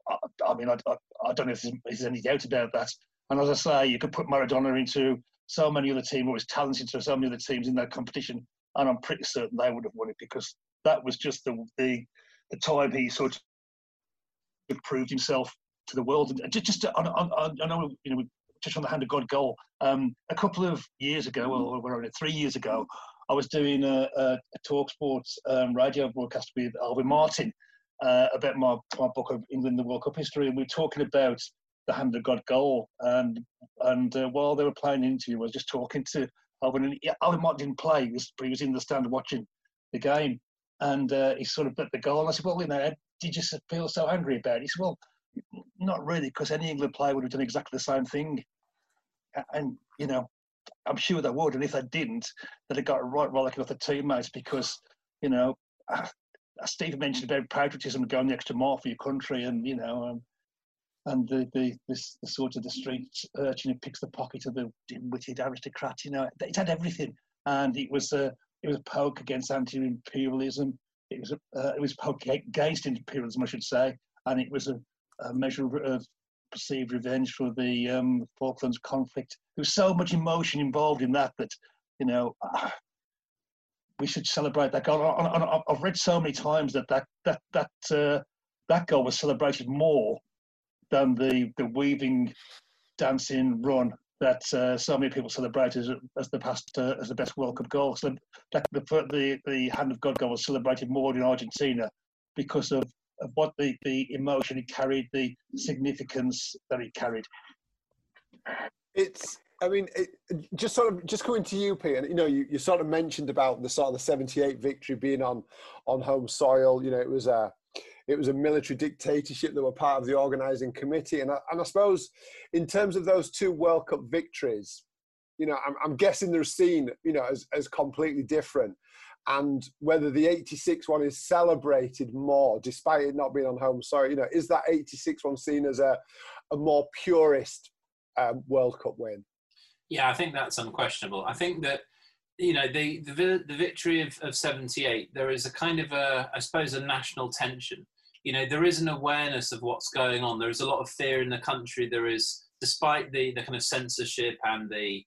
I mean, I don't know if there's any doubt about that. And as I say, you could put Maradona into so many other teams, or his talents into so many other teams in that competition, and I'm pretty certain they would have won it, because that was just the time he sort of proved himself to the world. And I know, you know, we touched on the Hand of God goal. A couple of years ago, or 3 years ago, I was doing a TalkSport radio broadcast with Alvin Martin about my book of England, the World Cup history, and we were talking about the Hand of God goal. And while they were playing the interview, I was just talking to Alvin, and Alvin Martin didn't play, but he was in the stand watching the game, and he sort of bet the goal. And I said, well, you know, did you feel so angry about it? He said, well, not really, because any England player would have done exactly the same thing. And, you know, I'm sure they would. And if they didn't, they'd have got it right rollicking off the teammates, because, you know, as Steve mentioned about patriotism, going the extra mile for your country, and, you know, and the sort of the street urchin who picks the pocket of the dim-witted aristocrat, you know, it had everything. And it was a poke against anti-imperialism. It was a poke against imperialism, I should say. And it was a measure of perceived revenge for the Falklands conflict. There was so much emotion involved in that, you know, we should celebrate that goal. I've read so many times that goal was celebrated more than the weaving, dancing run that so many people celebrate as the best World Cup goal. So the Hand of God goal was celebrated more in Argentina because of what the emotion it carried, the significance that it carried. Just coming to you, Pete, and you know, you sort of mentioned about the 78 victory being on home soil. You know, it was a military dictatorship that were part of the organising committee, and I suppose in terms of those two World Cup victories, you know, I'm guessing they're seen, you know, as completely different. And whether the 86 one is celebrated more, despite it not being on home soil, you know, is that 86 one seen as a more purist World Cup win? Yeah, I think that's unquestionable. I think that, you know, the victory of 78, there is a kind of I suppose a national tension. You know, there is an awareness of what's going on. There is a lot of fear in the country. There is, despite the kind of censorship and the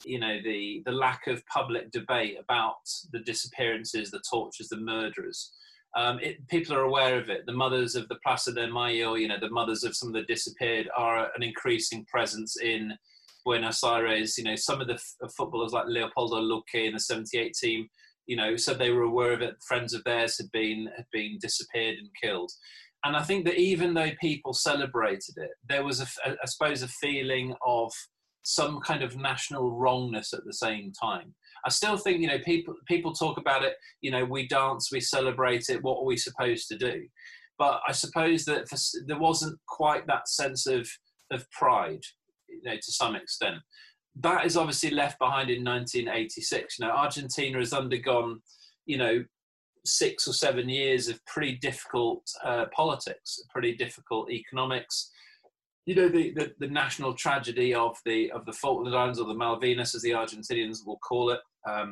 lack of public debate about the disappearances, the tortures, the murders. People are aware of it. The mothers of the Plaza de Mayo, you know, the mothers of some of the disappeared are an increasing presence in Buenos Aires. You know, some of the footballers like Leopoldo Luque in the 78 team, you know, said they were aware of it. Friends of theirs had been disappeared and killed. And I think that even though people celebrated it, there was, I suppose, a feeling of some kind of national wrongness at the same time. I still think, you know, people talk about it, you know, we dance, we celebrate it, what are we supposed to do? But I suppose that there wasn't quite that sense of pride, you know, to some extent. That is obviously left behind in 1986. You know, Argentina has undergone, you know, 6 or 7 years of pretty difficult politics, pretty difficult economics. You know, the national tragedy of the Falkland Islands, or the Malvinas, as the Argentinians will call it.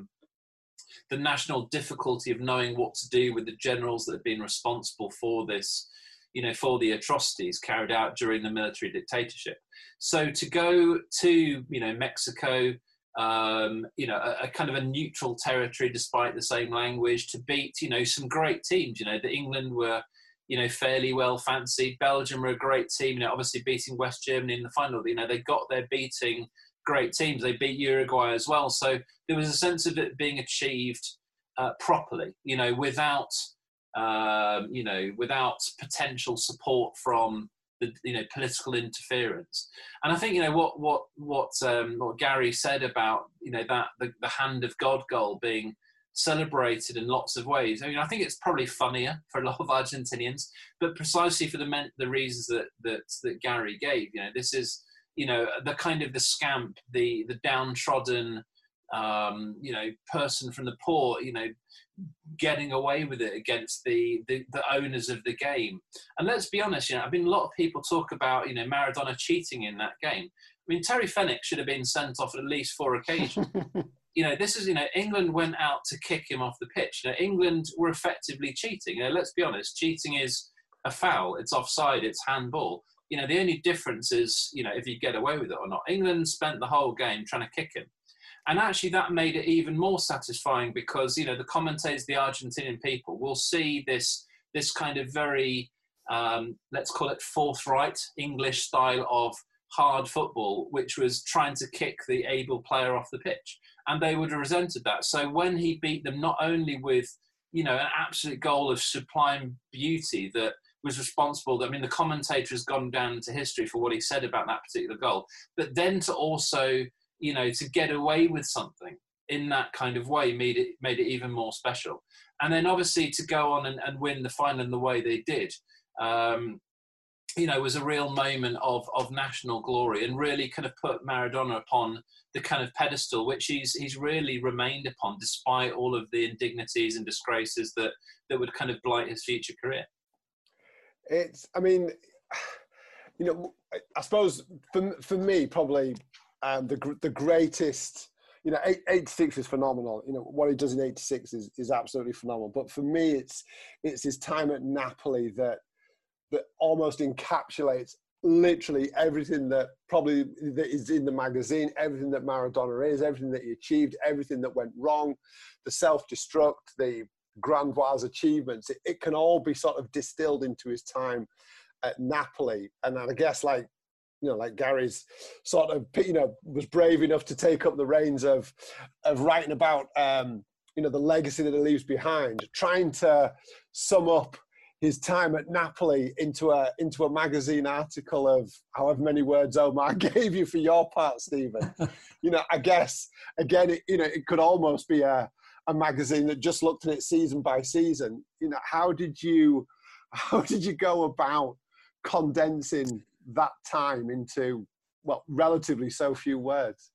The national difficulty of knowing what to do with the generals that have been responsible for this, you know, for the atrocities carried out during the military dictatorship. So to go to, you know, Mexico, you know, a kind of a neutral territory despite the same language, to beat, you know, some great teams. You know, the England were, you know, fairly well fancied. Belgium were a great team, you know, obviously beating West Germany in the final. You know, they got there beating great teams. They beat Uruguay as well. So there was a sense of it being achieved properly, you know, without potential support from the, you know, political interference. And I think, you know, what Gary said about, you know, that the Hand of God goal being celebrated in lots of ways. I mean, I think it's probably funnier for a lot of Argentinians, but precisely for the reasons that Gary gave. You know, this is, you know, the kind of the scamp, the downtrodden, you know, person from the poor, you know, getting away with it against the owners of the game. And let's be honest, you know, I mean, a lot of people talk about, you know, Maradona cheating in that game. I mean, Terry Fenwick should have been sent off at least 4 occasions. You know, this is, you know, England went out to kick him off the pitch. You know, England were effectively cheating. You know, let's be honest, cheating is a foul, it's offside, it's handball. You know, the only difference is, you know, if you get away with it or not. England spent the whole game trying to kick him. And actually that made it even more satisfying because, you know, the commentators, the Argentinian people will see this kind of very, let's call it forthright English style of hard football, which was trying to kick the able player off the pitch. And they would have resented that. So when he beat them, not only with, you know, an absolute goal of sublime beauty that was responsible, I mean, the commentator has gone down into history for what he said about that particular goal, but then to also, you know, to get away with something in that kind of way made it even more special. And then obviously to go on and win the final in the way they did, you know, was a real moment of national glory and really kind of put Maradona upon the kind of pedestal which he's really remained upon despite all of the indignities and disgraces that would kind of blight his future career. I mean, you know, I suppose for me, probably the greatest, you know, 86 is phenomenal. You know, what he does in 86 is absolutely phenomenal. But for me, it's his time at Napoli that almost encapsulates literally everything that is in the magazine, everything that Maradona is, everything that he achieved, everything that went wrong, the self-destruct, the Grandoise achievements. It can all be sort of distilled into his time at Napoli. And I guess, like, you know, like Gary's sort of, you know, was brave enough to take up the reins of writing about, you know, the legacy that he leaves behind, trying to sum up his time at Napoli into a magazine article of however many words Omar gave you for your part, Stephen. You know, I guess, again, it could almost be a magazine that just looked at it season by season. You know, how did you go about condensing that time into, well, relatively so few words?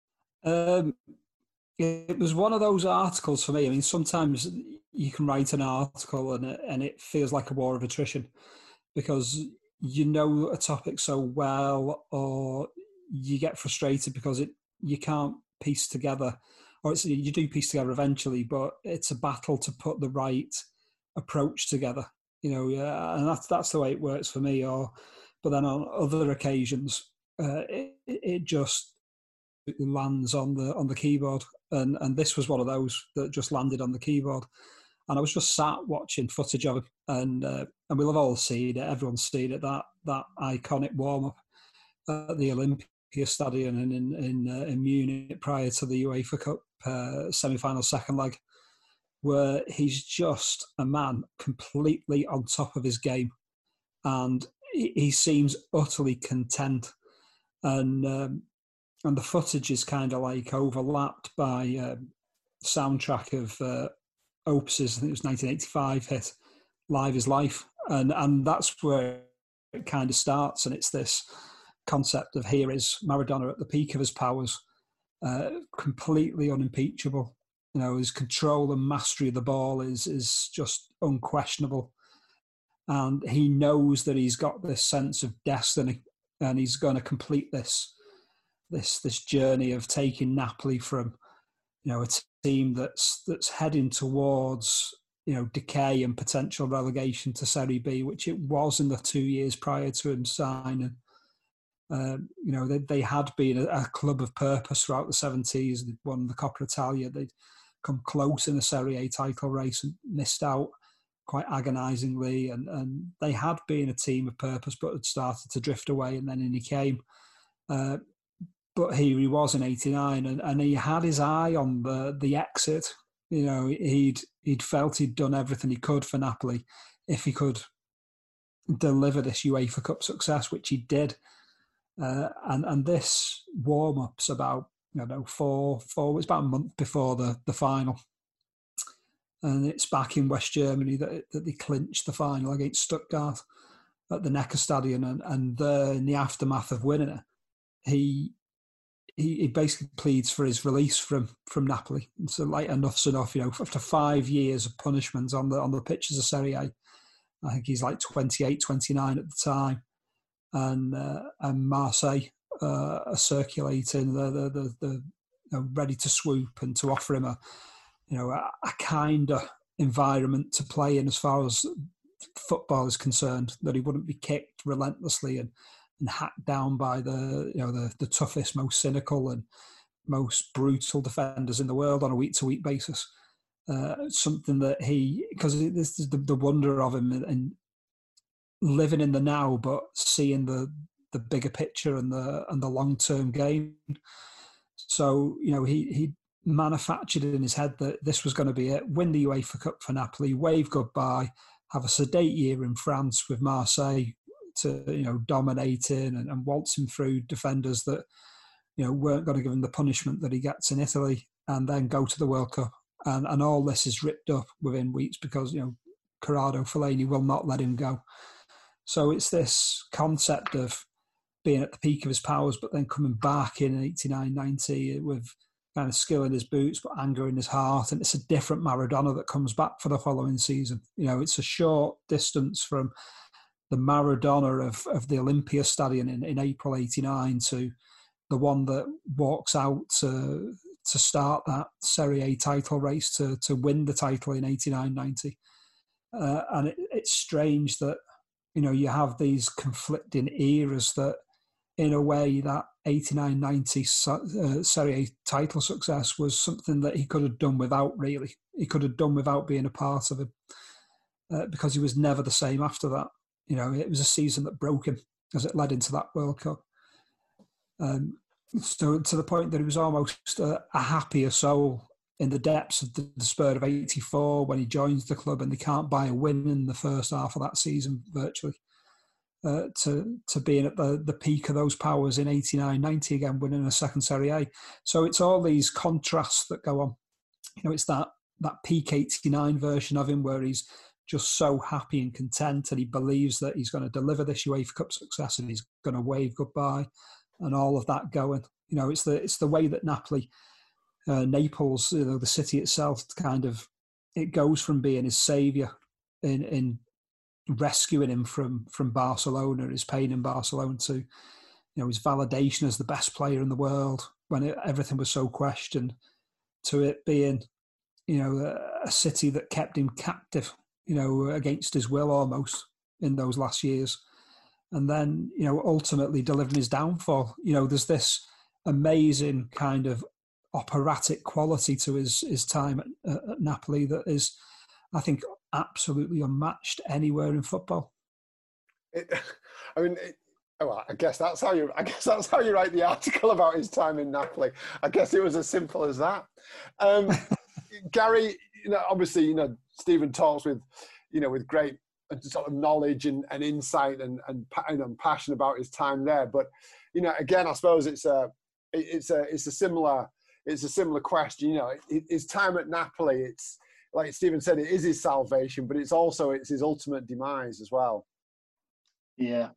It was one of those articles for me. I mean, sometimes you can write an article and it feels like a war of attrition because you know a topic so well, or you get frustrated because you can't piece together, or you do piece together eventually, but it's a battle to put the right approach together. You know, and that's the way it works for me. But then on other occasions, it just lands on the keyboard, and this was one of those that just landed on the keyboard. And I was just sat watching footage of it, and we'll have all seen it. Everyone's seen it. That iconic warm up at the Olympia Stadium in Munich prior to the UEFA Cup semi-final second leg, where he's just a man completely on top of his game, and he seems utterly content. And the footage is kind of like overlapped by soundtrack of Opus's, I think it was 1985 hit, Live is Life. And that's where it kind of starts. And it's this concept of here is Maradona at the peak of his powers, completely unimpeachable. You know, his control and mastery of the ball is just unquestionable. And he knows that he's got this sense of destiny and he's going to complete this journey of taking Napoli from, you know, a team that's heading towards, you know, decay and potential relegation to Serie B, which it was in the 2 years prior to him signing. You know, they had been a club of purpose throughout the 70s. They'd won the Coppa Italia. They'd come close in the Serie A title race and missed out quite agonisingly. And they had been a team of purpose, but had started to drift away. And then in he came. But here he was in '89, and he had his eye on the exit. You know, he'd felt he'd done everything he could for Napoli if he could deliver this UEFA Cup success, which he did. And this warm-up's about, you know, it's about a month before the final. And it's back in West Germany that they clinched the final against Stuttgart at the Neckar Stadion. And in the aftermath of winning it, he basically pleads for his release from Napoli. And so, like, enough's enough. You know, after 5 years of punishment on the pitches of Serie A, I think he's like 28, 29 at the time, and Marseille are circulating the you know, ready to swoop and to offer him a kinder environment to play in as far as football is concerned, that he wouldn't be kicked relentlessly and hacked down by the toughest, most cynical and most brutal defenders in the world on a week-to-week basis. Something that because this is the wonder of him and living in the now, but seeing the bigger picture and the long-term game. So, he manufactured in his head that this was going to be it, win the UEFA Cup for Napoli, wave goodbye, have a sedate year in France with Marseille to, dominating and waltzing through defenders that, weren't going to give him the punishment that he gets in Italy, and then go to the World Cup. And all this is ripped up within weeks because, Corrado Fellaini will not let him go. So it's this concept of being at the peak of his powers, but then coming back in 89, 90 with kind of skill in his boots, but anger in his heart. And it's a different Maradona that comes back for the following season. It's a short distance from the Maradona of the Olympia Stadium in April 89 to the one that walks out to start that Serie A title race to win the title in 89, 90. And it's strange that, you have these conflicting eras that, in a way, that 89-90 Serie A title success was something that he could have done without, really. He could have done without being a part of it because he was never the same after that. It was a season that broke him as it led into that World Cup. So to the point that he was almost a happier soul in the depths of the despair of 84 when he joins the club and they can't buy a win in the first half of that season virtually. To being at the peak of those powers in 89-90 again, winning a second Serie A. So it's all these contrasts that go on. It's that peak 89 version of him where he's just so happy and content and he believes that he's going to deliver this UEFA Cup success and he's going to wave goodbye and all of that going. It's the way that Napoli, Naples, the city itself, kind of, it goes from being his saviour in rescuing him from Barcelona, his pain in Barcelona, to his validation as the best player in the world when everything was so questioned, to it being a city that kept him captive against his will almost in those last years, and then ultimately delivering his downfall. There's this amazing kind of operatic quality to his time at Napoli that is, I think, absolutely unmatched anywhere in football. I guess that's how you write the article about his time in Napoli. I guess it was as simple as that. Gary, obviously, Stephen talks with great sort of knowledge and insight and passion about his time there. But again, I suppose it's a similar question. His time at Napoli, it's, like Stephen said, it is his salvation, but it's his ultimate demise as well. Yeah.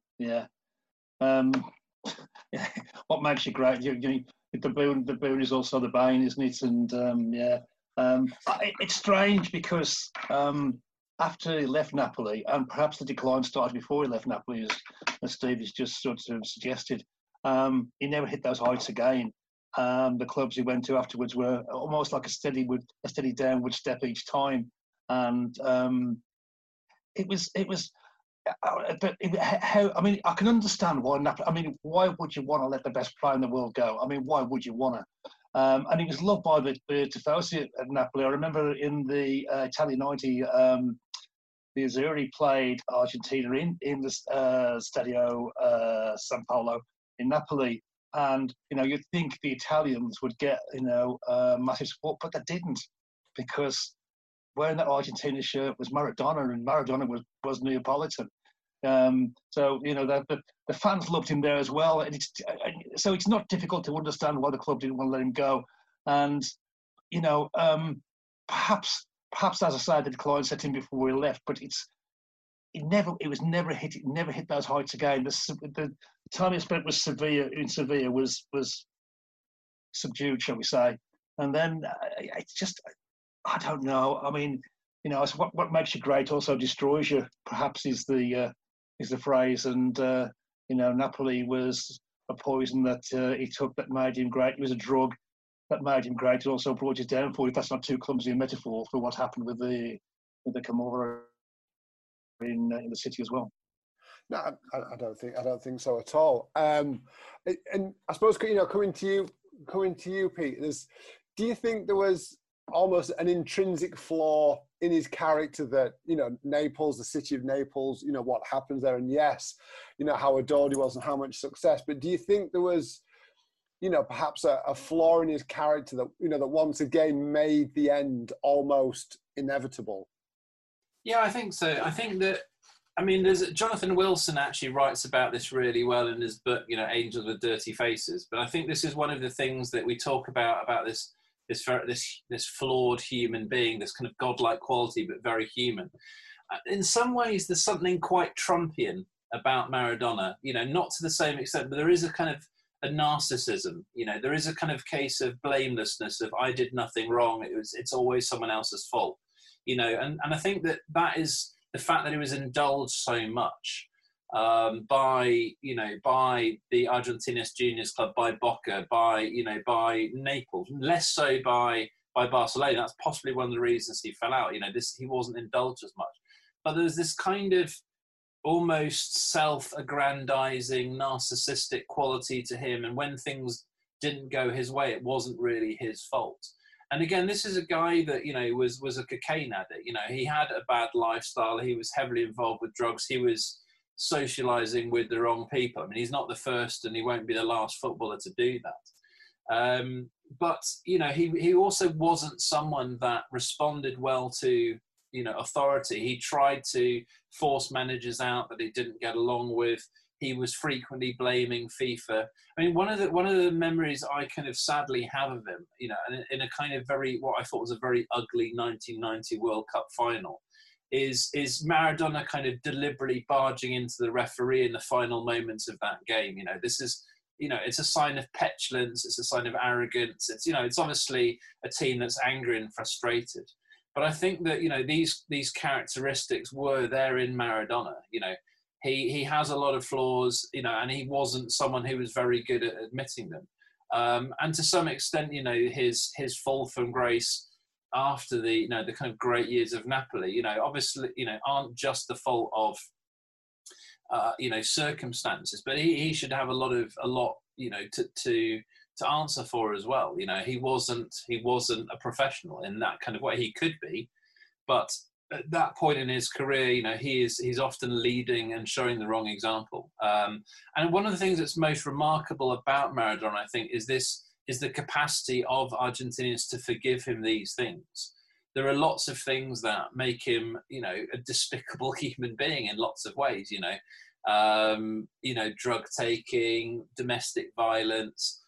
What makes you great? The boon is also the bane, isn't it? And it's strange because after he left Napoli, and perhaps the decline started before he left Napoli, as Steve has just sort of suggested, he never hit those heights again. The clubs he went to afterwards were almost like a steady downward step each time, and it was. But I can understand why Napoli. Why would you want to let the best player in the world go? Why would you want to? And he was loved by the Tifosi at Napoli. I remember in the Italia '90, the Azzurri played Argentina in the Stadio San Paolo in Napoli. And, you'd think the Italians would get, massive support, but they didn't, because wearing that Argentina shirt was Maradona, and Maradona was Neapolitan. So, the fans loved him there as well. And so it's not difficult to understand why the club didn't want to let him go. And, perhaps, as I said, the decline set in before he left, but it never hit those heights again. The time he spent with Sevilla was subdued, shall we say? And then it's just, I don't know. What makes you great also destroys you, perhaps, is the phrase. And Napoli was a poison that he took that made him great. It was a drug that made him great. It also brought his downfall. If that's not too clumsy a metaphor for what happened with the Camorra in the city as well. No, I don't think so at all. And I suppose, coming to you, Pete. Do you think there was almost an intrinsic flaw in his character that, Naples, the city of Naples, what happens there, and yes, how adored he was and how much success. But do you think there was, perhaps a flaw in his character that, that once again made the end almost inevitable? Yeah, I think so. I think that, there's Jonathan Wilson actually writes about this really well in his book, Angels with Dirty Faces. But I think this is one of the things that we talk about this flawed human being, this kind of godlike quality, but very human. In some ways, there's something quite Trumpian about Maradona. Not to the same extent, but there is a kind of a narcissism. There is a kind of case of blamelessness of I did nothing wrong. It's always someone else's fault. And I think that is the fact that he was indulged so much by the Argentinos Juniors Club, by Boca, by Naples, less so by Barcelona. That's possibly one of the reasons he fell out. He wasn't indulged as much. But there's this kind of almost self-aggrandizing, narcissistic quality to him. And when things didn't go his way, it wasn't really his fault. And again, this is a guy that, was a cocaine addict. He had a bad lifestyle. He was heavily involved with drugs. He was socializing with the wrong people. He's not the first and he won't be the last footballer to do that. But he also wasn't someone that responded well to, authority. He tried to force managers out that he didn't get along with. He was frequently blaming FIFA. One of the memories I kind of sadly have of him, in a kind of what I thought was a very ugly 1990 World Cup final, is Maradona kind of deliberately barging into the referee in the final moments of that game. This is, it's a sign of petulance. It's a sign of arrogance. It's obviously a team that's angry and frustrated. But I think that, these characteristics were there in Maradona. He has a lot of flaws, and he wasn't someone who was very good at admitting them. And to some extent, his fall from grace after the kind of great years of Napoli, obviously, aren't just the fault of, circumstances, but he should have a lot, to answer for as well. He wasn't a professional in that kind of way. He could be, but at that point in his career, he's often leading and showing the wrong example. And one of the things that's most remarkable about Maradona, I think, is the capacity of Argentinians to forgive him these things. There are lots of things that make him, a despicable human being in lots of ways. Drug taking, domestic violence,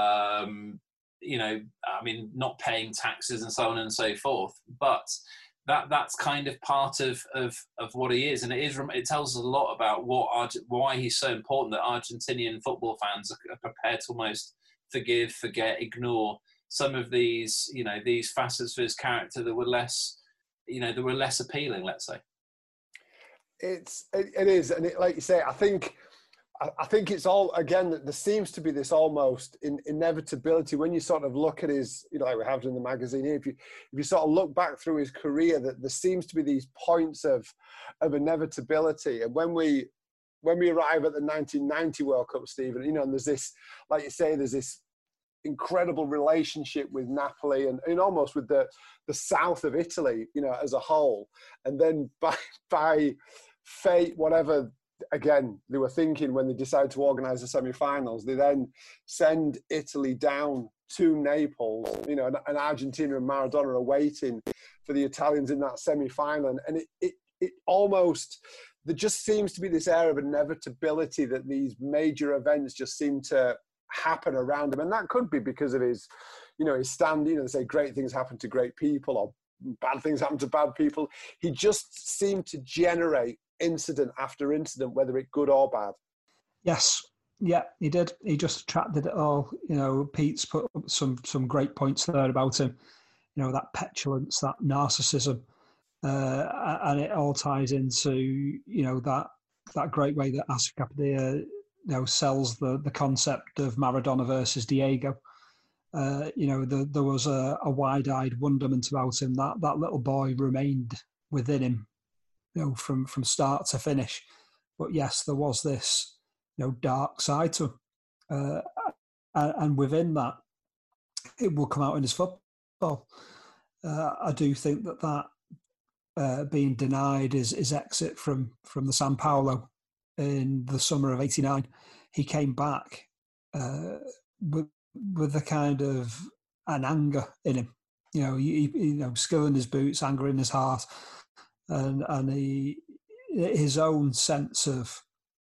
not paying taxes and so on and so forth, but that's kind of part of what he is, and it tells us a lot about why he's so important, that Argentinian football fans are prepared to almost forgive, forget, ignore some of these these facets of his character that were less appealing, let's say. It is, and like you say, I think it's all, again, that there seems to be this almost inevitability when you sort of look at his, like we have in the magazine here, if you sort of look back through his career, that there seems to be these points of inevitability. And when we arrive at the 1990 World Cup, Stephen, and there's this, like you say, there's this incredible relationship with Napoli and almost with the south of Italy, as a whole. And then by fate, whatever, again, they were thinking when they decided to organise the semi-finals, they then send Italy down to Naples, and Argentina and Maradona are waiting for the Italians in that semi-final. And it almost, there just seems to be this air of inevitability that these major events just seem to happen around him. And that could be because of his, his stand, they say great things happen to great people or bad things happen to bad people. He just seemed to generate incident after incident, whether it good or bad. Yes, yeah, he did. He just attracted it all. Pete's put up some great points there about him. That petulance, that narcissism, and it all ties into that great way that Asa Kapadia sells the concept of Maradona versus Diego. There was a wide-eyed wonderment about him. That little boy remained within him from start to finish. But yes, there was this, dark side to him. And within that, it will come out in his football. I do think that being denied his exit from the San Paulo in the summer of '89, he came back with a kind of an anger in him. He skill in his boots, anger in his heart, and his own sense of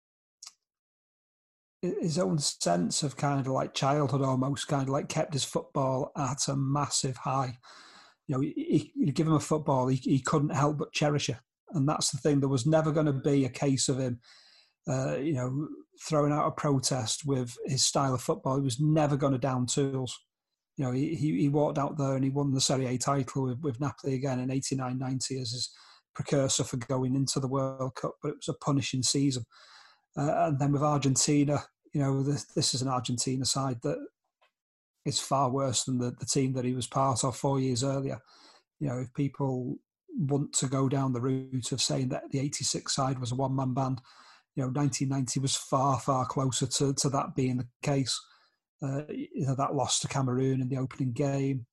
kind of like childhood, almost kind of like kept his football at a massive high. You give him a football, he couldn't help but cherish it, and that's the thing. There was never going to be a case of him, throwing out a protest with his style of football. He was never going to down tools. He walked out there and he won the Serie A title with Napoli again in '89-90 as his precursor for going into the World Cup, but it was a punishing season. And then with Argentina, this is an Argentina side that is far worse than the team that he was part of 4 years earlier. If people want to go down the route of saying that the '86 side was a one-man band, 1990 was far, far closer to that being the case. That loss to Cameroon in the opening game.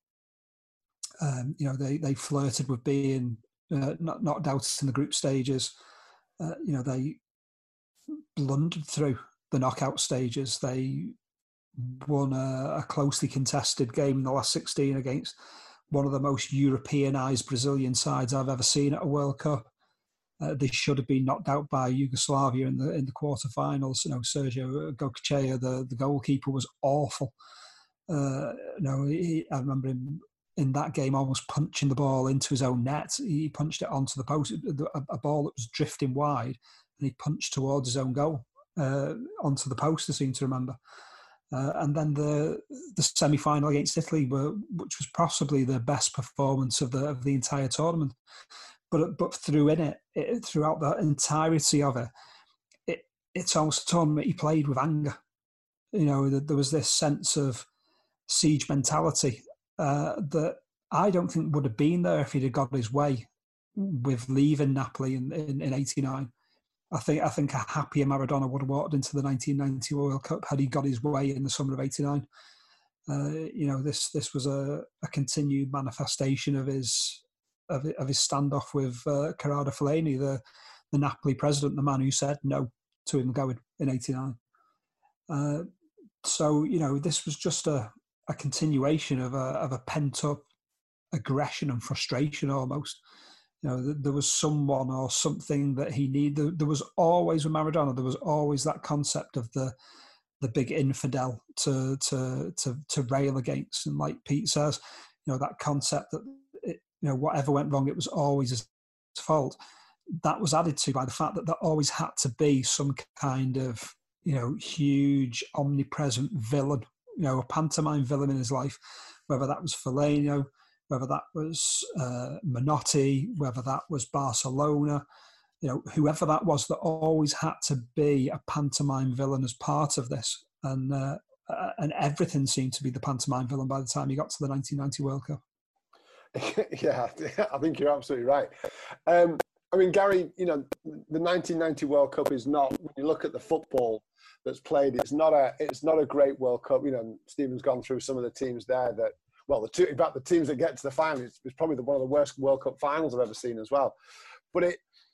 They flirted with being not knocked out in the group stages. They blundered through the knockout stages. They won a closely contested game in the last 16 against one of the most Europeanised Brazilian sides I've ever seen at a World Cup. They should have been knocked out by Yugoslavia in the quarterfinals. Sergio Goicoechea, the goalkeeper, was awful. I remember him in that game almost punching the ball into his own net. He punched it onto the post, a ball that was drifting wide, and he punched towards his own goal onto the post, I seem to remember. And then the semi-final against Italy, which was possibly the best performance of the entire tournament. But throughout the entirety of it, it's almost a tournament he played with anger. There was this sense of siege mentality that I don't think would have been there if he'd have got his way with leaving Napoli in '89. I think a happier Maradona would have walked into the 1990 World Cup had he got his way in the summer of '89. This was a continued manifestation of his standoff with Corrado Fellaini, the Napoli president, the man who said no to him going in '89. This was just a continuation of a pent-up aggression and frustration almost. There was someone or something that he needed. There was always, with Maradona, there was always that concept of the big infidel to rail against. And like Pete says, that concept that whatever went wrong, it was always his fault. That was added to by the fact that there always had to be some kind of, huge, omnipresent villain, a pantomime villain in his life, whether that was Fellaini, whether that was Menotti, whether that was Barcelona, whoever that was, there always had to be a pantomime villain as part of this. And everything seemed to be the pantomime villain by the time he got to the 1990 World Cup. Yeah, I think you're absolutely right. Gary, the 1990 World Cup is not, when you look at the football that's played, it's not a great World Cup. Stephen's gone through some of the teams there that, the teams that get to the final, it's probably one of the worst World Cup finals I've ever seen as well. But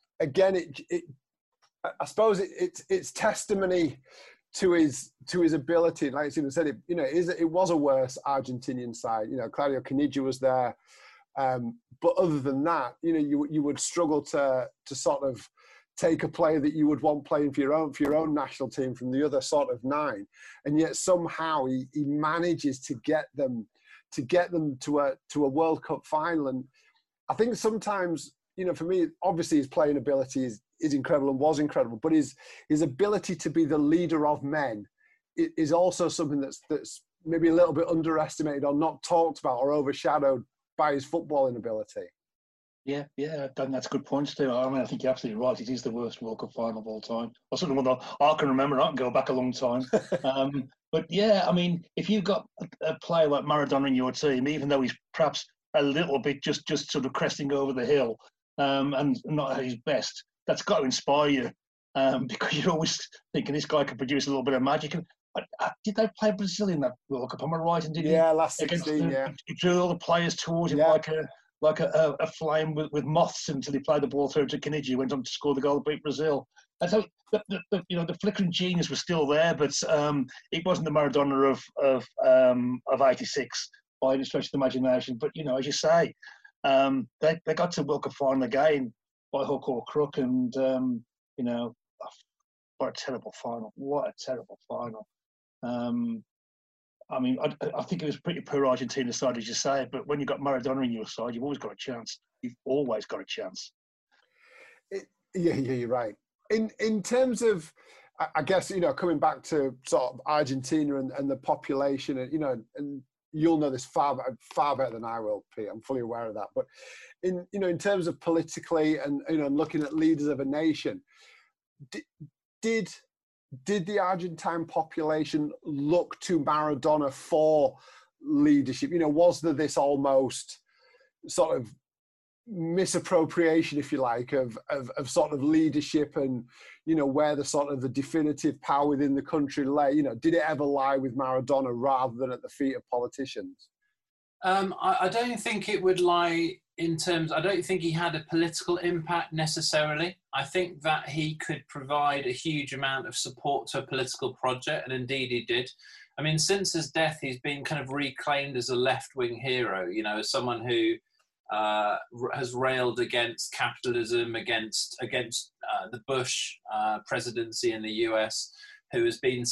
I suppose it's testimony to his ability. Like Stephen said, it was a worse Argentinian side. Claudio Caniggia was there. But other than that, you would struggle to sort of take a player that you would want playing for your own national team from the other sort of nine, and yet somehow he manages to get them to a World Cup final. And I think sometimes, for me, obviously his playing ability is incredible and was incredible, but his ability to be the leader of men is also something that's maybe a little bit underestimated or not talked about or overshadowed by his footballing ability. Yeah, I think that's a good point, Stu. I think you're absolutely right. It is the worst World Cup final of all time. Or something I can remember. I can go back a long time. But yeah, if you've got a player like Maradona in your team, even though he's perhaps a little bit just sort of cresting over the hill, and not at his best, that's got to inspire you, because you're always thinking this guy could produce a little bit of magic. And did they play Brazil in that World Cup? Am I right? And did last 16, he drew all the players towards him like a flame with moths until he played the ball through to Kenichi, who went on to score the goal to beat Brazil. And so the flickering genius was still there, but it wasn't the Maradona of '86 by any stretch of the imagination. But as you say, they got to World Cup final again by hook or crook, and what a terrible final! What a terrible final! I think it was pretty poor Argentina side, as you say, but when you've got Maradona on your side, you've always got a chance. You've always got a chance. You're right. In terms of, I guess, coming back to sort of Argentina and the population, and you'll know this far better than I will, Pete. I'm fully aware of that. But in terms of politically and looking at leaders of a nation, did the Argentine population look to Maradona for leadership? Was there this almost sort of misappropriation, if you like, of sort of leadership, and where the sort of the definitive power within the country lay? Did it ever lie with Maradona rather than at the feet of politicians? I don't think it would lie I don't think he had a political impact necessarily. I think that he could provide a huge amount of support to a political project, and indeed he did. I mean, since his death, he's been kind of reclaimed as a left-wing hero, as someone who has railed against capitalism, against the Bush presidency in the US, who has been,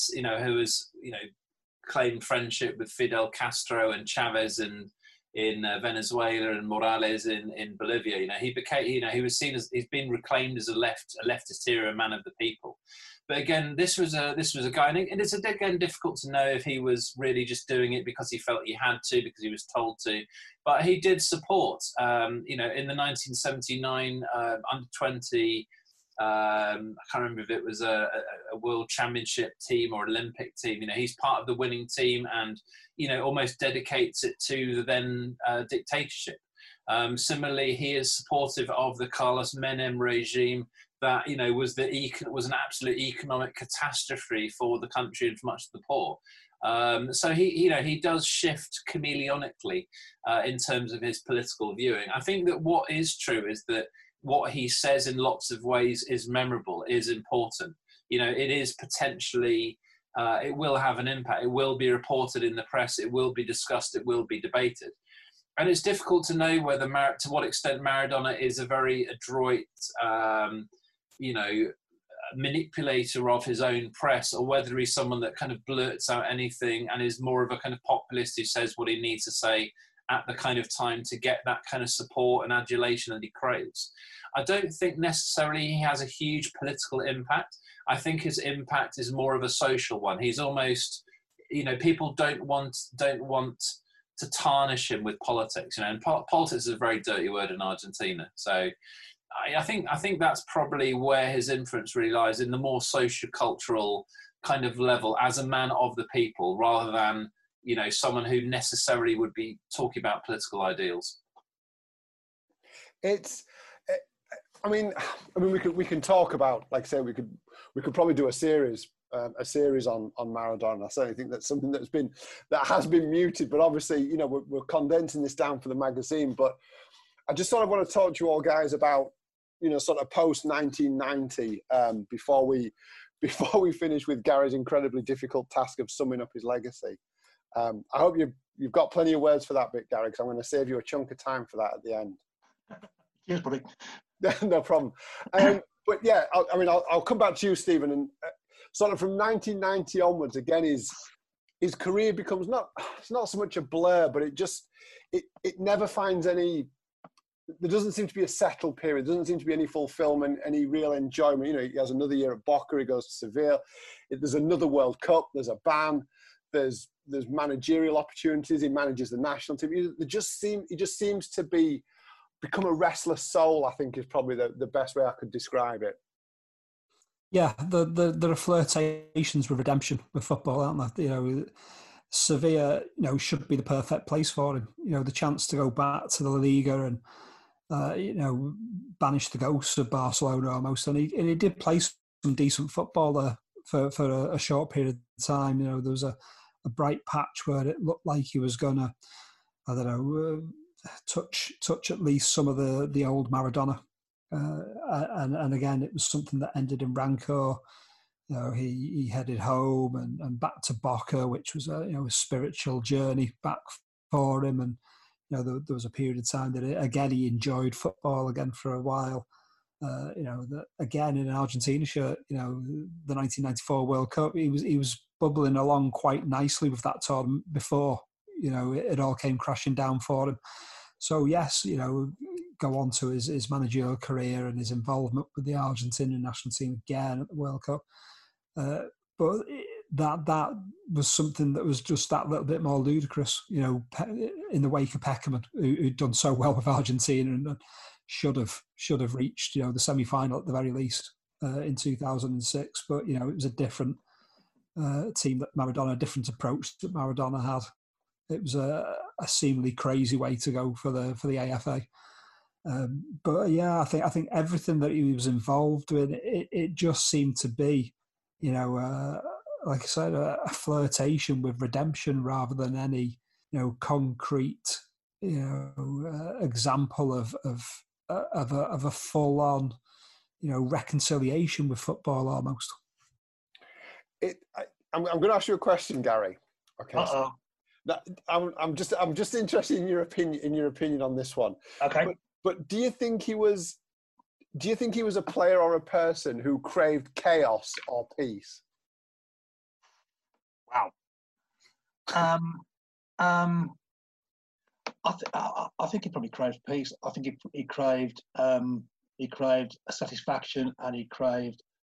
claimed friendship with Fidel Castro and Chavez in Venezuela and Morales in Bolivia. He was seen as, he's been reclaimed as a leftist hero, man of the people. But again, this was a guy, and it's again difficult to know if he was really just doing it because he felt he had to, because he was told to. But he did support, in the 1979 under-20, I can't remember if it was a world championship team or Olympic team. He's part of the winning team, and almost dedicates it to the then dictatorship. Similarly, he is supportive of the Carlos Menem regime that was an absolute economic catastrophe for the country and for much of the poor. So he does shift chameleonically in terms of his political viewing. I think that what is true is that what he says in lots of ways is memorable, is important. It is potentially, it will have an impact. It will be reported in the press. It will be discussed. It will be debated. And it's difficult to know to what extent Maradona is a very adroit, manipulator of his own press, or whether he's someone that kind of blurts out anything and is more of a kind of populist who says what he needs to say at the kind of time to get that kind of support and adulation that he craves. I don't think necessarily he has a huge political impact. I think his impact is more of a social one. He's almost, people don't want to tarnish him with politics, and politics is a very dirty word in Argentina. So I think that's probably where his influence really lies, in the more socio-cultural kind of level, as a man of the people, rather than someone who necessarily would be talking about political ideals. We can talk about, like I say, we could probably do a series on Maradona. I certainly think that's something that has been muted, but obviously, we're condensing this down for the magazine. But I just sort of want to talk to you all guys about, sort of post 1990, before we finish with Gary's incredibly difficult task of summing up his legacy. I hope you've got plenty of words for that bit, Gary, because I'm going to save you a chunk of time for that at the end. Cheers, buddy. No problem. But yeah, I'll come back to you, Stephen. And sort of from 1990 onwards, again, his career becomes it's not so much a blur, but it never finds any. There doesn't seem to be a settled period. There doesn't seem to be any fulfillment, any real enjoyment. He has another year at Boca. He goes to Seville. There's another World Cup. There's a ban. There's managerial opportunities. He manages the national team. He just seems to become a restless soul, I think, is probably the best way I could describe it. Yeah, there are flirtations with redemption with football, aren't there? Sevilla, should be the perfect place for him. The chance to go back to the La Liga and banished the ghosts of Barcelona almost. And he did play some decent football there for a short period of time. There was a bright patch where it looked like he was going to, I don't know, touch at least some of the old Maradona. And again, it was something that ended in rancor. He headed home and back to Boca, which was a spiritual journey back for him. And there was a period of time that he enjoyed football again for a while. Again in an Argentina shirt, the 1994 World Cup, he was bubbling along quite nicely with that tournament before it all came crashing down for him. So yes, go on to his managerial career and his involvement with the Argentinian national team again at the World Cup. But that was something that was just that little bit more ludicrous, in the wake of Peckerman, who'd done so well with Argentina and should have reached, the semi-final at the very least in 2006. But it was a different team that Maradona, a different approach that Maradona had. It was a seemingly crazy way to go for the AFA. But yeah, I think everything that he was involved with, it just seemed to be, like I said, a flirtation with redemption rather than any, concrete, example of a full-on, reconciliation with football almost. I'm going to ask you a question, Gary. Okay. Uh-oh. I'm just interested in your opinion on this one. Okay. But do you think he was a player or a person who craved chaos or peace? Wow. I think he probably craved peace. I think he craved a satisfaction, and he craved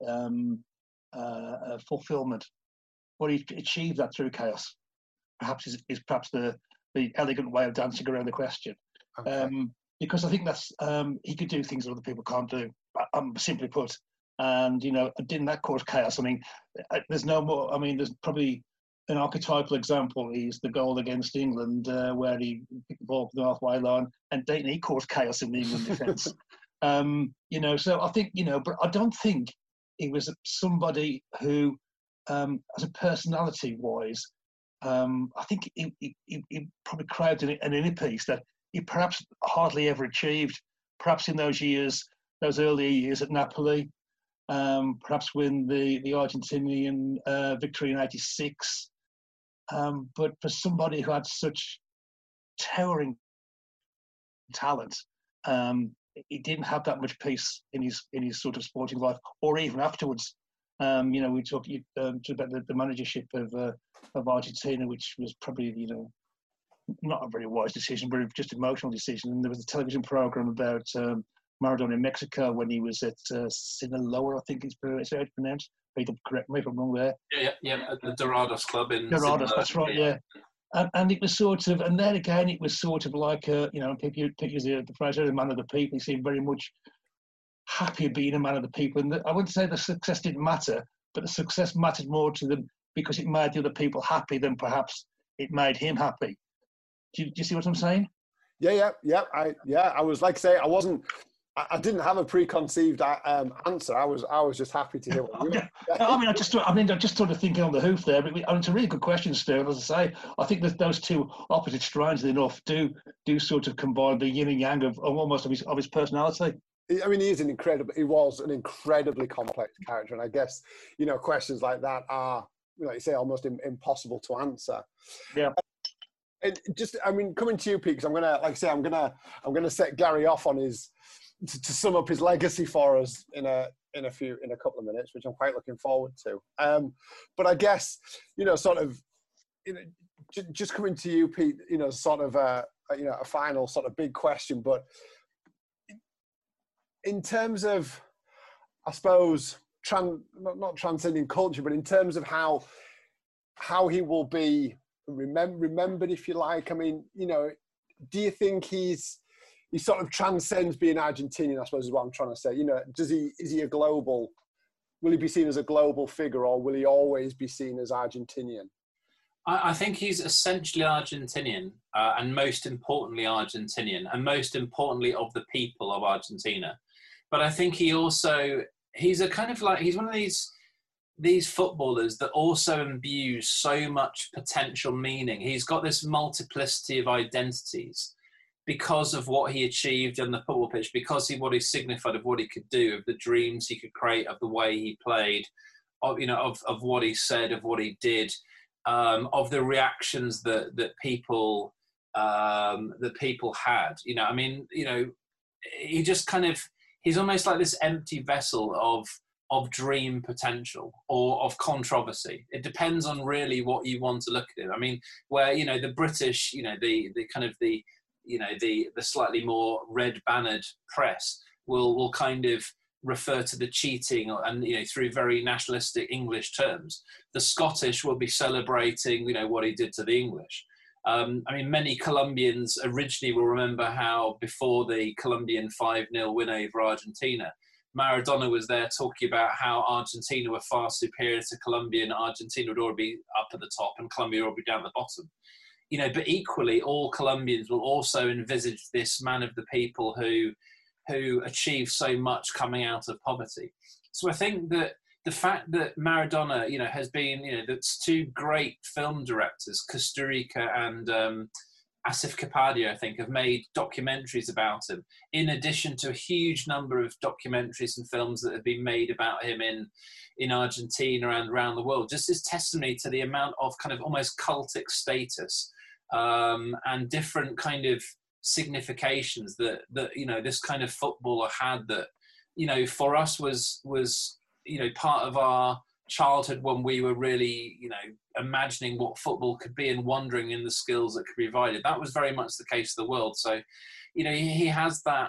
fulfillment. But he achieved that through chaos. Perhaps is perhaps the elegant way of dancing around the question. Okay. Because I think that's he could do things that other people can't do. Simply put, and didn't that cause chaos? I mean, there's no more. I mean, there's probably an archetypal example is the goal against England, where he picked the ball from the halfway line, and he caused chaos in the England defence. So I think but I don't think he was somebody who, as a personality-wise, I think he probably craved an inner peace that he perhaps hardly ever achieved. Perhaps in those earlier years at Napoli, perhaps when the Argentinian victory in '86. But for somebody who had such towering talent, he didn't have that much peace in his sort of sporting life, or even afterwards. We talked about the managership of Argentina, which was probably not a very wise decision, but just an emotional decision. And there was a television program about Maradona in Mexico when he was at Sinaloa, I think it's pronounced. People correct me if I'm wrong there. Yeah, at the Dorados Club in Dorados, Sinaloa. that's right, yeah. And it was sort of, and then again, it was sort of like, people use the phrase, the man of the people. He seemed very much happy being a man of the people. And I wouldn't say the success didn't matter, but the success mattered more to them because it made the other people happy than perhaps it made him happy. Do you see what I'm saying? Yeah. I was like, say, I didn't have a preconceived answer. I was just happy to hear what you were. I just started thinking on the hoof there. But it's a really good question, Stu. As I say, I think that those two opposite, strangely enough, do sort of combine the yin and yang of almost of his personality. I mean, he was an incredibly complex character, and I guess questions like that are, like you say, almost impossible to answer. Yeah. And just, I mean, coming to you, Pete, because I'm gonna set Gary off on his. To sum up his legacy for us in a couple of minutes, which I'm quite looking forward to. But I guess just coming to you, Pete. Sort of a final sort of big question. But in terms of, I suppose, not transcending culture, but in terms of how he will be remembered, if you like. I mean, do you think he sort of transcends being Argentinian, I suppose is what I'm trying to say. Is he a global, will he be seen as a global figure, or will he always be seen as Argentinian? I think he's essentially Argentinian, and most importantly Argentinian, and most importantly of the people of Argentina. But I think he's a kind of like, he's one of these footballers that also imbues so much potential meaning. He's got this multiplicity of identities because of what he achieved on the football pitch, because of what he signified, of what he could do, of the dreams he could create, of the way he played, of what he said, of what he did. Of the reactions that people had, I mean, he just kind of, he's almost like this empty vessel of dream potential or of controversy. It depends on really what you want to look at him. I mean, where the British, the kind of the slightly more red bannered press will kind of refer to the cheating and through very nationalistic English terms. The Scottish will be celebrating what he did to the English. I mean, many Colombians originally will remember how before the Colombian 5-0 win over Argentina, Maradona was there talking about how Argentina were far superior to Colombia, and Argentina would already be up at the top and Colombia would already be down at the bottom. But equally, all Colombians will also envisage this man of the people who achieved so much coming out of poverty. So I think that the fact that Maradona, has been, that's two great film directors, Kusturica and Asif Kapadia, I think, have made documentaries about him, in addition to a huge number of documentaries and films that have been made about him in Argentina and around the world, just as testimony to the amount of kind of almost cultic status and different kind of significations that this kind of footballer had, that for us was part of our childhood when we were really imagining what football could be and wondering in the skills that could be provided. That was very much the case of the world. So he has that